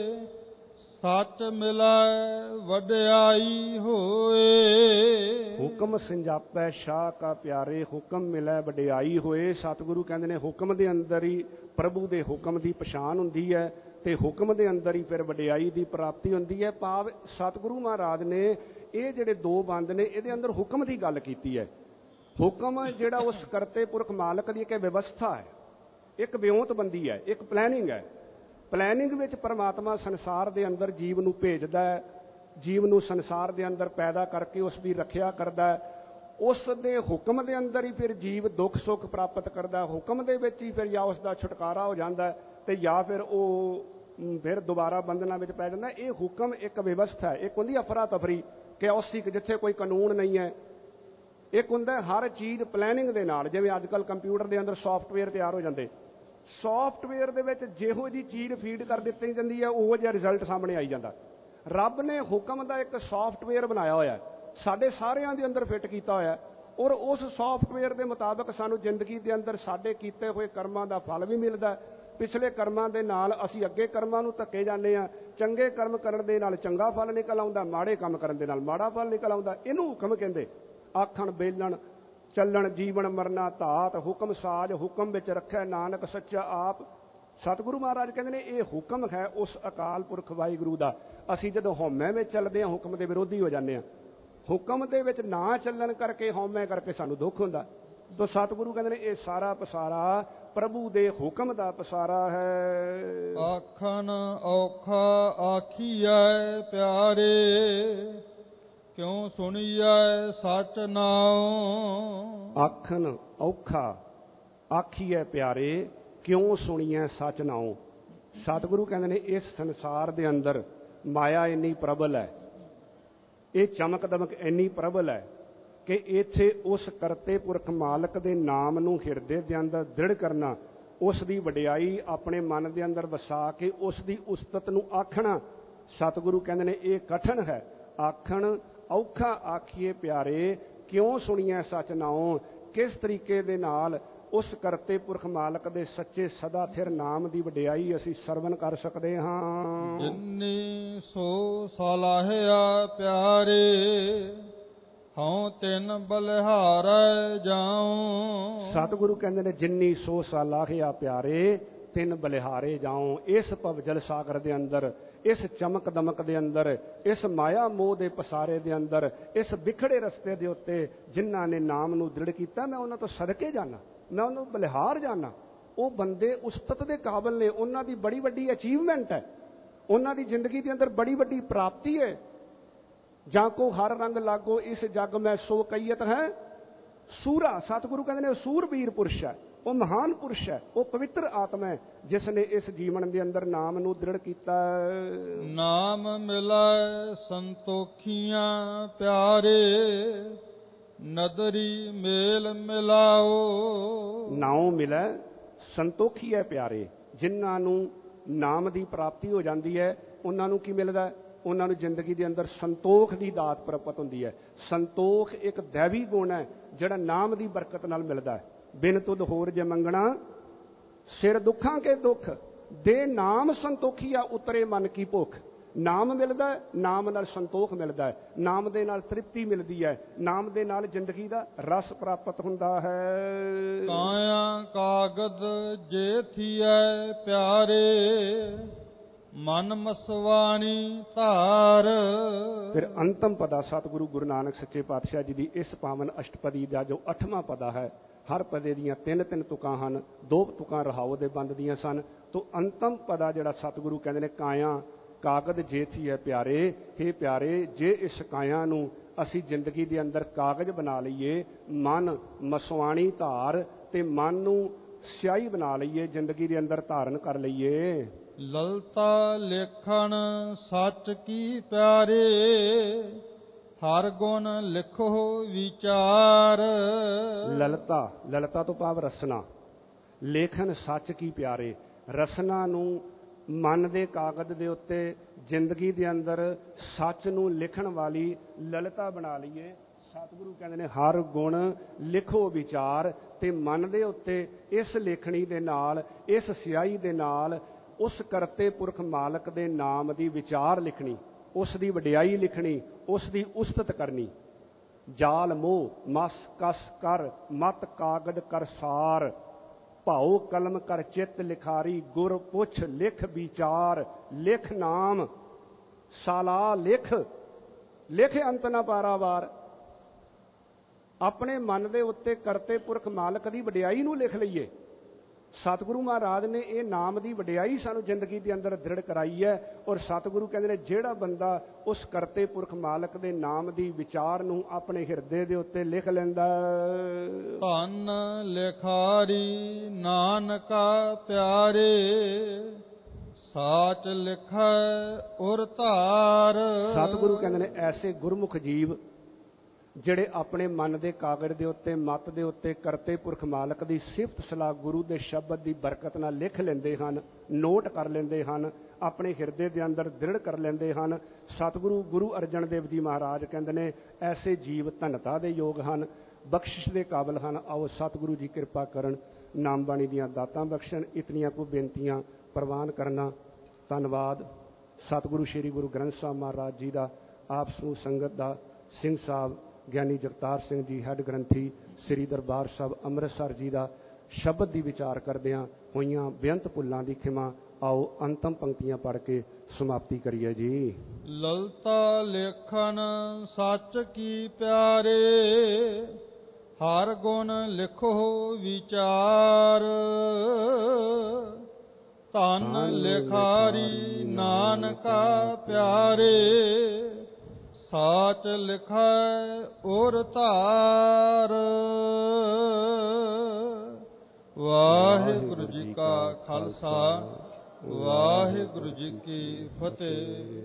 सच मिलै वड्याई होए। ਹੁਕਮ ਸੰਜਾਪੈ ਸ਼ਾਹ ਕਾ ਪਿਆਰੇ, ਹੁਕਮ ਮਿਲੈ ਵਡਿਆਈ ਹੋਏ। ਸਤਿਗੁਰੂ ਕਹਿੰਦੇ ਨੇ ਹੁਕਮ ਦੇ ਅੰਦਰ ਹੀ ਪ੍ਰਭੂ ਦੇ ਹੁਕਮ ਦੀ ਪਛਾਣ ਹੁੰਦੀ ਹੈ ਤੇ ਹੁਕਮ ਦੇ ਅੰਦਰ ਹੀ ਫਿਰ ਵਡਿਆਈ ਦੀ ਪ੍ਰਾਪਤੀ ਹੁੰਦੀ ਹੈ। ਭਾਵ ਸਤਿਗੁਰੂ ਮਹਾਰਾਜ ਨੇ ਇਹ ਜਿਹੜੇ ਦੋ ਬੰਦ ਨੇ ਇਹਦੇ ਅੰਦਰ ਹੁਕਮ ਦੀ ਗੱਲ ਕੀਤੀ ਹੈ। ਹੁਕਮ ਜਿਹੜਾ ਉਸ ਕਰਤੇ ਪੁਰਖ ਮਾਲਕ ਦੀ ਇੱਕ ਵਿਵਸਥਾ ਹੈ, ਇੱਕ ਵਿਉਂਤਬੰਦੀ ਹੈ, ਇੱਕ ਪਲੈਨਿੰਗ ਹੈ। ਪਲੈਨਿੰਗ ਵਿੱਚ ਪਰਮਾਤਮਾ ਸੰਸਾਰ ਦੇ ਅੰਦਰ ਜੀਵ ਨੂੰ ਭੇਜਦਾ ਹੈ, ਜੀਵ ਨੂੰ ਸੰਸਾਰ ਦੇ ਅੰਦਰ ਪੈਦਾ ਕਰਕੇ ਉਸ ਦੀ ਰੱਖਿਆ ਕਰਦਾ ਹੈ। ਉਸ ਦੇ ਹੁਕਮ ਦੇ ਅੰਦਰ ਹੀ ਫਿਰ ਜੀਵ ਦੁੱਖ ਸੁੱਖ ਪ੍ਰਾਪਤ ਕਰਦਾ, ਹੁਕਮ ਦੇ ਵਿੱਚ ਹੀ ਫਿਰ ਜਾਂ ਉਸ ਦਾ ਛੁਟਕਾਰਾ ਹੋ ਜਾਂਦਾ ਤੇ ਜਾਂ ਫਿਰ ਉਹ ਫਿਰ ਦੁਬਾਰਾ ਬੰਧਨਾਂ ਵਿੱਚ ਪੈ ਜਾਂਦਾ। ਇਹ ਹੁਕਮ ਇੱਕ ਵਿਵਸਥਾ ਹੈ। ਇੱਕ ਹੁੰਦੀ ਅਫਰਾ ਤਫਰੀ, ਕੈਓਸਿਕ, ਜਿੱਥੇ ਕੋਈ ਕਾਨੂੰਨ ਨਹੀਂ ਹੈ। ਇੱਕ ਹੁੰਦਾ ਹਰ ਚੀਜ਼ ਪਲੈਨਿੰਗ ਦੇ ਨਾਲ। ਜਿਵੇਂ ਅੱਜ ਕੱਲ੍ਹ ਕੰਪਿਊਟਰ ਦੇ ਅੰਦਰ ਸੌਫਟਵੇਅਰ ਤਿਆਰ ਹੋ ਜਾਂਦੇ, ਸੌਫਟਵੇਅਰ ਦੇ ਵਿੱਚ ਜਿਹੋ ਜਿਹੀ ਚੀਜ਼ ਫੀਡ ਕਰ ਦਿੱਤੀ ਜਾਂਦੀ ਹੈ ਉਹ ਜਿਹਾ ਰਿਜ਼ਲਟ ਸਾਹਮਣੇ ਆਈ ਜਾਂਦਾ। ਰੱਬ ਨੇ ਹੁਕਮ ਦਾ ਇੱਕ ਸੌਫਟਵੇਅਰ ਬਣਾਇਆ ਹੋਇਆ, ਸਾਡੇ ਸਾਰਿਆਂ ਦੇ ਅੰਦਰ ਫਿੱਟ ਕੀਤਾ ਹੋਇਆ, ਔਰ ਉਸ ਸੌਫਟਵੇਅਰ ਦੇ ਮੁਤਾਬਕ ਸਾਨੂੰ ਜ਼ਿੰਦਗੀ ਦੇ ਅੰਦਰ ਸਾਡੇ ਕੀਤੇ ਹੋਏ ਕਰਮਾਂ ਦਾ ਫਲ ਵੀ ਮਿਲਦਾ। ਪਿਛਲੇ ਕਰਮਾਂ ਦੇ ਨਾਲ ਅਸੀਂ ਅੱਗੇ ਕਰਮਾਂ ਨੂੰ ਧੱਕੇ ਜਾਂਦੇ ਹਾਂ। ਚੰਗੇ ਕਰਮ ਕਰਨ ਦੇ ਨਾਲ ਚੰਗਾ ਫਲ ਨਿਕਲ ਆਉਂਦਾ, ਮਾੜੇ ਕੰਮ ਕਰਨ ਦੇ ਨਾਲ ਮਾੜਾ ਫਲ ਨਿਕਲ ਆਉਂਦਾ। ਇਹਨੂੰ ਹੁਕਮ ਕਹਿੰਦੇ। ਆਖਣ ਬੇਲਣ ਚੱਲਣ ਜੀਵਨ ਮਰਨਾ ਧਾਤ, ਹੁਕਮ ਸਾਜ ਹੁਕਮ ਵਿੱਚ ਰੱਖਿਆ ਨਾਨਕ ਸੱਚਾ ਆਪ। ਸਤਿਗੁਰੂ ਮਹਾਰਾਜ ਕਹਿੰਦੇ ਨੇ ਇਹ ਹੁਕਮ ਹੈ ਉਸ ਅਕਾਲ ਪੁਰਖ ਵਾਹਿਗੁਰੂ ਦਾ। ਅਸੀਂ ਜਦੋਂ ਹਉਮੈ ਵਿੱਚ ਚੱਲਦੇ ਹਾਂ ਹੁਕਮ ਦੇ ਵਿਰੋਧੀ ਹੋ ਜਾਂਦੇ ਹਾਂ। ਹੁਕਮ ਦੇ ਵਿੱਚ ਨਾ ਚੱਲਣ ਕਰਕੇ ਹਉਮੈ ਕਰਕੇ ਸਾਨੂੰ ਦੁੱਖ ਹੁੰਦਾ। ਤਾਂ ਸਤਿਗੁਰੂ ਕਹਿੰਦੇ ਨੇ ਇਹ ਸਾਰਾ ਪਸਾਰਾ ਪ੍ਰਭੂ ਦੇ ਹੁਕਮ ਦਾ ਪਸਾਰਾ ਹੈ। ਆਖਣ ਔਖਾ ਆਖੀਐ ਪਿਆਰੇ, ਕਿਉਂ ਸੁਣੀਐ ਸਚ ਨਾਉ। ਆਖਣ ਔਖਾ ਆਖੀਐ ਪਿਆਰੇ, ਕਿਉਂ ਸੁਣੀਐ ਸਚ ਨਾਉ। ਸਤਿਗੁਰੂ ਕਹਿੰਦੇ ਨੇ ਇਸ ਸੰਸਾਰ ਦੇ ਅੰਦਰ ਮਾਇਆ ਇੰਨੀ ਪ੍ਰਬਲ ਹੈ, ਇਹ ਚਮਕ ਦਮਕ ਇੰਨੀ ਪ੍ਰਬਲ ਹੈ ਕਿ ਇੱਥੇ ਉਸ ਕਰਤੇ ਪੁਰਖ ਮਾਲਕ ਦੇ ਨਾਮ ਨੂੰ ਹਿਰਦੇ ਦੇ ਅੰਦਰ ਦ੍ਰਿੜ ਕਰਨਾ, ਉਸ ਦੀ ਵਡਿਆਈ ਆਪਣੇ ਮਨ ਦੇ ਅੰਦਰ ਵਸਾ ਕੇ ਉਸ ਦੀ ਉਸਤਤ ਨੂੰ ਆਖਣਾ, ਸਤਿਗੁਰੂ ਕਹਿੰਦੇ ਨੇ ਇਹ ਕਠਨ ਹੈ। ਆਖਣ ਔਖਾ ਆਖੀਏ ਪਿਆਰੇ, ਕਿਉਂ ਸੁਣੀਐ ਸਚ ਨਾਉ। ਕਿਸ ਤਰੀਕੇ ਦੇ ਨਾਲ ਉਸ ਕਰਤੇ ਪੁਰਖ ਮਾਲਕ ਦੇ ਸੱਚੇ ਸਦਾ ਥਿਰ ਨਾਮ ਦੀ ਵਡਿਆਈ ਅਸੀਂ ਸਰਵਨ ਕਰ ਸਕਦੇ ਹਾਂ। ਜਿੰਨੀ ਸੋ ਸਲਾਹਿਆ ਪਿਆਰੇ, ਹਉ ਤਿੰਨ ਬਲਿਹਾਰੈ ਜਾਉ। ਸਤਿਗੁਰੂ ਕਹਿੰਦੇ ਨੇ ਜਿੰਨੀ ਸੋ ਸਲਾਹਿਆ ਪਿਆਰੇ, ਤਿੰਨ ਬਲਿਹਾਰੇ ਜਾਉ। ਇਸ ਭਵਜਲ ਸਾਗਰ ਦੇ ਅੰਦਰ, ਇਸ ਚਮਕ ਦਮਕ ਦੇ ਅੰਦਰ, ਇਸ ਮਾਇਆ ਮੋਹ ਦੇ ਪਸਾਰੇ ਦੇ ਅੰਦਰ, ਇਸ ਵਿਖੜੇ ਰਸਤੇ ਦੇ ਉੱਤੇ ਜਿਨ੍ਹਾਂ ਨੇ ਨਾਮ ਨੂੰ ਦ੍ਰਿੜ ਕੀਤਾ, ਮੈਂ ਉਹਨਾਂ ਤੋਂ ਸਦਕੇ ਜਾਣਾ, ਮੈਂ ਉਹਨਾਂ ਨੂੰ ਬਲਿਹਾਰ ਜਾਣਾ। ਉਹ ਬੰਦੇ ਉਸਤਤ ਦੇ ਕਾਬਲ ਨੇ, ਉਹਨਾਂ ਦੀ ਬੜੀ ਵੱਡੀ ਅਚੀਵਮੈਂਟ ਹੈ, ਉਹਨਾਂ ਦੀ ਜ਼ਿੰਦਗੀ ਦੇ ਅੰਦਰ ਬੜੀ ਵੱਡੀ ਪ੍ਰਾਪਤੀ ਹੈ। ਜਾਂ ਕੋ ਹਰ ਰੰਗ ਲਾਗੋ ਇਸ ਜੱਗ ਮੈਂ ਸੋ ਕਈਅਤ ਹੈ ਸੂਰਾ। ਸਤਿਗੁਰੂ ਕਹਿੰਦੇ ਨੇ ਉਹ ਸੂਰਬੀਰ ਪੁਰਸ਼ ਹੈ, ਉਹ ਮਹਾਨ ਪੁਰਸ਼ ਹੈ, ਉਹ ਪਵਿੱਤਰ ਆਤਮਾ ਹੈ ਜਿਸ ਨੇ ਇਸ ਜੀਵਨ ਦੇ ਅੰਦਰ ਨਾਮ ਨੂੰ ਦ੍ਰਿੜ ਕੀਤਾ। ਨਾਮ ਮਿਲੈ ਸੰਤੋਖੀਆਂ ਪਿਆਰੇ, ਨਦਰੀ ਮੇਲ ਮਿਲਾਓ। ਨਾਮ ਮਿਲੈ ਸੰਤੋਖੀ ਹੈ ਪਿਆਰੇ। ਜਿਨ੍ਹਾਂ ਨੂੰ ਨਾਮ ਦੀ ਪ੍ਰਾਪਤੀ ਹੋ ਜਾਂਦੀ ਹੈ ਉਹਨਾਂ ਨੂੰ ਕੀ ਮਿਲਦਾ? ਉਹਨਾਂ ਨੂੰ ਜ਼ਿੰਦਗੀ ਦੇ ਅੰਦਰ ਸੰਤੋਖ ਦੀ ਦਾਤ ਪ੍ਰਾਪਤ ਹੁੰਦੀ ਹੈ। ਸੰਤੋਖ ਇੱਕ ਦੈਵੀ ਗੁਣ ਹੈ ਜਿਹੜਾ ਨਾਮ ਦੀ ਬਰਕਤ ਨਾਲ ਮਿਲਦਾ ਹੈ। ਬਿਨ ਤੁਧ ਹੋਰ ਜੇ ਮੰਗਣਾ ਸਿਰ ਦੁੱਖਾਂ ਕੇ ਦੁੱਖ, ਦੇ ਨਾਮ ਸੰਤੋਖੀਆ ਉਤਰੇ ਮਨ ਕੀ ਭੁੱਖ। ਨਾਮ ਮਿਲਦਾ ਹੈ, ਨਾਮ ਨਾਲ ਸੰਤੋਖ ਮਿਲਦਾ ਹੈ, ਨਾਮ ਦੇ ਨਾਲ ਤ੍ਰਿਪਤੀ ਮਿਲਦੀ ਹੈ, ਨਾਮ ਦੇ ਨਾਲ ਜ਼ਿੰਦਗੀ ਦਾ ਰਸ ਪ੍ਰਾਪਤ ਹੁੰਦਾ ਹੈ। ਕਾਇਆ ਕਾਗਦ ਜੇ ਥੀਐ ਪਿਆਰੇ, ਮਨ ਮਸਵਾਣੀ ਧਾਰ। ਫਿਰ ਅੰਤਮ ਪਦਾ ਸਤਿਗੁਰੂ ਗੁਰੂ ਨਾਨਕ ਸੱਚੇ ਪਾਤਸ਼ਾਹ ਜੀ ਦੀ ਇਸ ਪਾਵਨ ਅਸ਼ਟਪਦੀ ਦਾ ਜੋ ਅੱਠਵਾਂ ਪਦਾ ਹੈ, ਹਰ ਪਦੇ ਦੀਆਂ ਤਿੰਨ ਤਿੰਨ ਤੁਕਾਂ ਹਨ, ਦੋ ਤੁਕਾਂ ਰਹਾਉ ਦੇ ਬੰਦ ਦੀਆਂ ਸਨ। ਤੋਂ ਅੰਤਮ ਪਦਾ ਜਿਹੜਾ ਸਤਿਗੁਰੂ ਕਹਿੰਦੇ ਨੇ ਕਾਇਆ ਕਾਗਦ ਜੇ ਥੀ ਹੈ ਪਿਆਰੇ, ਹੇ ਪਿਆਰੇ ਜੇ ਇਸ ਕਾਇਆ ਨੂੰ ਅਸੀਂ ਜ਼ਿੰਦਗੀ ਦੇ ਅੰਦਰ ਕਾਗਜ਼ ਬਣਾ ਲਈਏ, ਮਨ ਮਸਵਾਣੀ ਧਾਰ, ਤੇ ਮਨ ਨੂੰ ਸਿਆਹੀ ਬਣਾ ਲਈਏ, ਜ਼ਿੰਦਗੀ ਦੇ ਅੰਦਰ ਧਾਰਨ ਕਰ ਲਈਏ। ਲਲਤਾ ਲੇਖਣ ਸੱਚ ਕੀ ਪਿਆਰੇ, ਹਰ ਗੁਣ ਲਿਖੋ ਵਿਚਾਰ। ਲਲਤਾ, ਲਲਤਾ ਤੋਂ ਭਾਵ ਰਸਨਾ, ਲੇਖਣ ਸੱਚ ਕੀ ਪਿਆਰੇ। ਰਸਨਾ ਨੂੰ ਮਨ ਦੇ ਕਾਗਜ਼ ਦੇ ਉੱਤੇ ਜ਼ਿੰਦਗੀ ਦੇ ਅੰਦਰ ਸੱਚ ਨੂੰ ਲਿਖਣ ਵਾਲੀ ਲਲਤਾ ਬਣਾ ਲਈਏ। ਸਤਿਗੁਰੂ ਕਹਿੰਦੇ ਨੇ ਹਰ ਗੁਣ ਲਿਖੋ ਵਿਚਾਰ, ਤੇ ਮਨ ਦੇ ਉੱਤੇ ਇਸ ਲੇਖਣੀ ਦੇ ਨਾਲ, ਇਸ ਸਿਆਹੀ ਦੇ ਨਾਲ ਉਸ ਕਰਤੇ ਪੁਰਖ ਮਾਲਕ ਦੇ ਨਾਮ ਦੀ ਵਿਚਾਰ ਲਿਖਣੀ, ਉਸ ਦੀ ਵਡਿਆਈ ਲਿਖਣੀ, ਉਸ ਦੀ ਉਸਤਤ ਕਰਨੀ। ਜਾਲ ਮੋਹ ਮਸ ਕਸ ਕਰ ਮਤ ਕਾਗਦ ਕਰ ਸਾਰ ਭਾਉ ਕਲਮ ਕਰ ਚਿੱਤ ਲਿਖਾਰੀ ਗੁਰ ਪੁੱਛ ਲਿਖ ਵਿਚਾਰ ਲਿਖ ਨਾਮ ਸਾਲਾ ਲਿਖ ਲਿਖ ਅੰਤ ਨਾ ਪਾਰਾਵਾਰ। ਆਪਣੇ ਮਨ ਦੇ ਉੱਤੇ ਕਰਤੇ ਪੁਰਖ ਮਾਲਕ ਦੀ ਵਡਿਆਈ ਨੂੰ ਲਿਖ ਲਈਏ। ਸਤਿਗੁਰੂ ਮਹਾਰਾਜ ਨੇ ਇਹ ਨਾਮ ਦੀ ਵਡਿਆਈ ਸਾਨੂੰ ਜ਼ਿੰਦਗੀ ਦੇ ਅੰਦਰ ਦ੍ਰਿੜ ਕਰਾਈ ਹੈ। ਔਰ ਸਤਿਗੁਰੂ ਕਹਿੰਦੇ ਨੇ ਜਿਹੜਾ ਬੰਦਾ ਉਸ ਕਰਤੇ ਪੁਰਖ ਮਾਲਕ ਦੇ ਨਾਮ ਦੀ ਵਿਚਾਰ ਨੂੰ ਆਪਣੇ ਹਿਰਦੇ ਦੇ ਉੱਤੇ ਲਿਖ ਲੈਂਦਾ, ਧੰਨ ਲਿਖਾਰੀ ਨਾਨਕਾ ਪਿਆਰੇ ਸਾਚ ਲਿਖੈ ਉਰ ਧਾਰ। ਸਤਿਗੁਰੂ ਕਹਿੰਦੇ ਨੇ ਐਸੇ ਗੁਰਮੁਖ ਜੀਵ ਜਿਹੜੇ ਆਪਣੇ ਮਨ ਦੇ ਕਾਗਜ਼ ਦੇ ਉੱਤੇ ਮੱਤ ਦੇ ਉੱਤੇ ਕਰਤੇ ਪੁਰਖ ਮਾਲਕ ਦੀ ਸਿਫਤ ਸਲਾਹ ਗੁਰੂ ਦੇ ਸ਼ਬਦ ਦੀ ਬਰਕਤ ਨਾਲ ਲਿਖ ਲੈਂਦੇ ਹਨ, ਨੋਟ ਕਰ ਲੈਂਦੇ ਹਨ, ਆਪਣੇ ਹਿਰਦੇ ਦੇ ਅੰਦਰ ਦ੍ਰਿੜ ਕਰ ਲੈਂਦੇ ਹਨ। ਸਤਿਗੁਰੂ ਗੁਰੂ ਅਰਜਨ ਦੇਵ ਜੀ ਮਹਾਰਾਜ ਕਹਿੰਦੇ ਨੇ ਐਸੇ ਜੀਵ ਧਨਤਾ ਦੇ ਯੋਗ ਹਨ, ਬਖਸ਼ਿਸ਼ ਦੇ ਕਾਬਲ ਹਨ। ਆਓ ਸਤਿਗੁਰੂ ਜੀ ਕਿਰਪਾ ਕਰਨ, ਨਾਮ ਬਾਣੀ ਦੀਆਂ ਦਾਤਾਂ ਬਖਸ਼ਣ। ਇਤਨੀਆਂ ਕੁ ਬੇਨਤੀਆਂ ਪ੍ਰਵਾਨ ਕਰਨਾ। ਧੰਨਵਾਦ। ਸਤਿਗੁਰੂ ਸ਼੍ਰੀ ਗੁਰੂ ਗ੍ਰੰਥ ਸਾਹਿਬ ਮਹਾਰਾਜ ਜੀ ਦਾ, ਆਪ ਸਮੂਹ ਸੰਗਤ ਦਾ, ਸਿੰਘ ਸਾਹਿਬ ਗਿਆਨੀ ਜਗਤਾਰ ਸਿੰਘ ਜੀ ਹੈੱਡ ਗ੍ਰੰਥੀ ਸ੍ਰੀ ਦਰਬਾਰ ਸਾਹਿਬ ਅੰਮ੍ਰਿਤਸਰ ਜੀ ਦਾ ਸ਼ਬਦ ਦੀ ਵਿਚਾਰ ਕਰਦਿਆਂ ਹੋਈਆਂ ਬੇਅੰਤ ਭੁੱਲਾਂ ਦੀ ਖਿਮਾ। ਆਓ ਅੰਤਮ ਪੰਕਤੀਆਂ ਪੜ੍ਹ ਕੇ ਸਮਾਪਤੀ ਕਰੀਏ ਜੀ। ਲਲਤਾ ਲੇਖਨ ਸੱਚ ਕੀ ਪਿਆਰੇ ਹਰ ਗੁਣ ਲਿਖੋ ਵਿਚਾਰ ਧੰਨ ਲਿਖਾਰੀ ਨਾਨਕਾ ਪਿਆਰੇ ਸਾਚ ਲਿਖੈ ਉਰ ਧਾਰ। ਵਾਹਿਗੁਰੂ ਜੀ ਕਾ ਖਾਲਸਾ ਵਾਹਿਗੁਰੂ ਜੀ ਕੀ ਫਤਿਹ।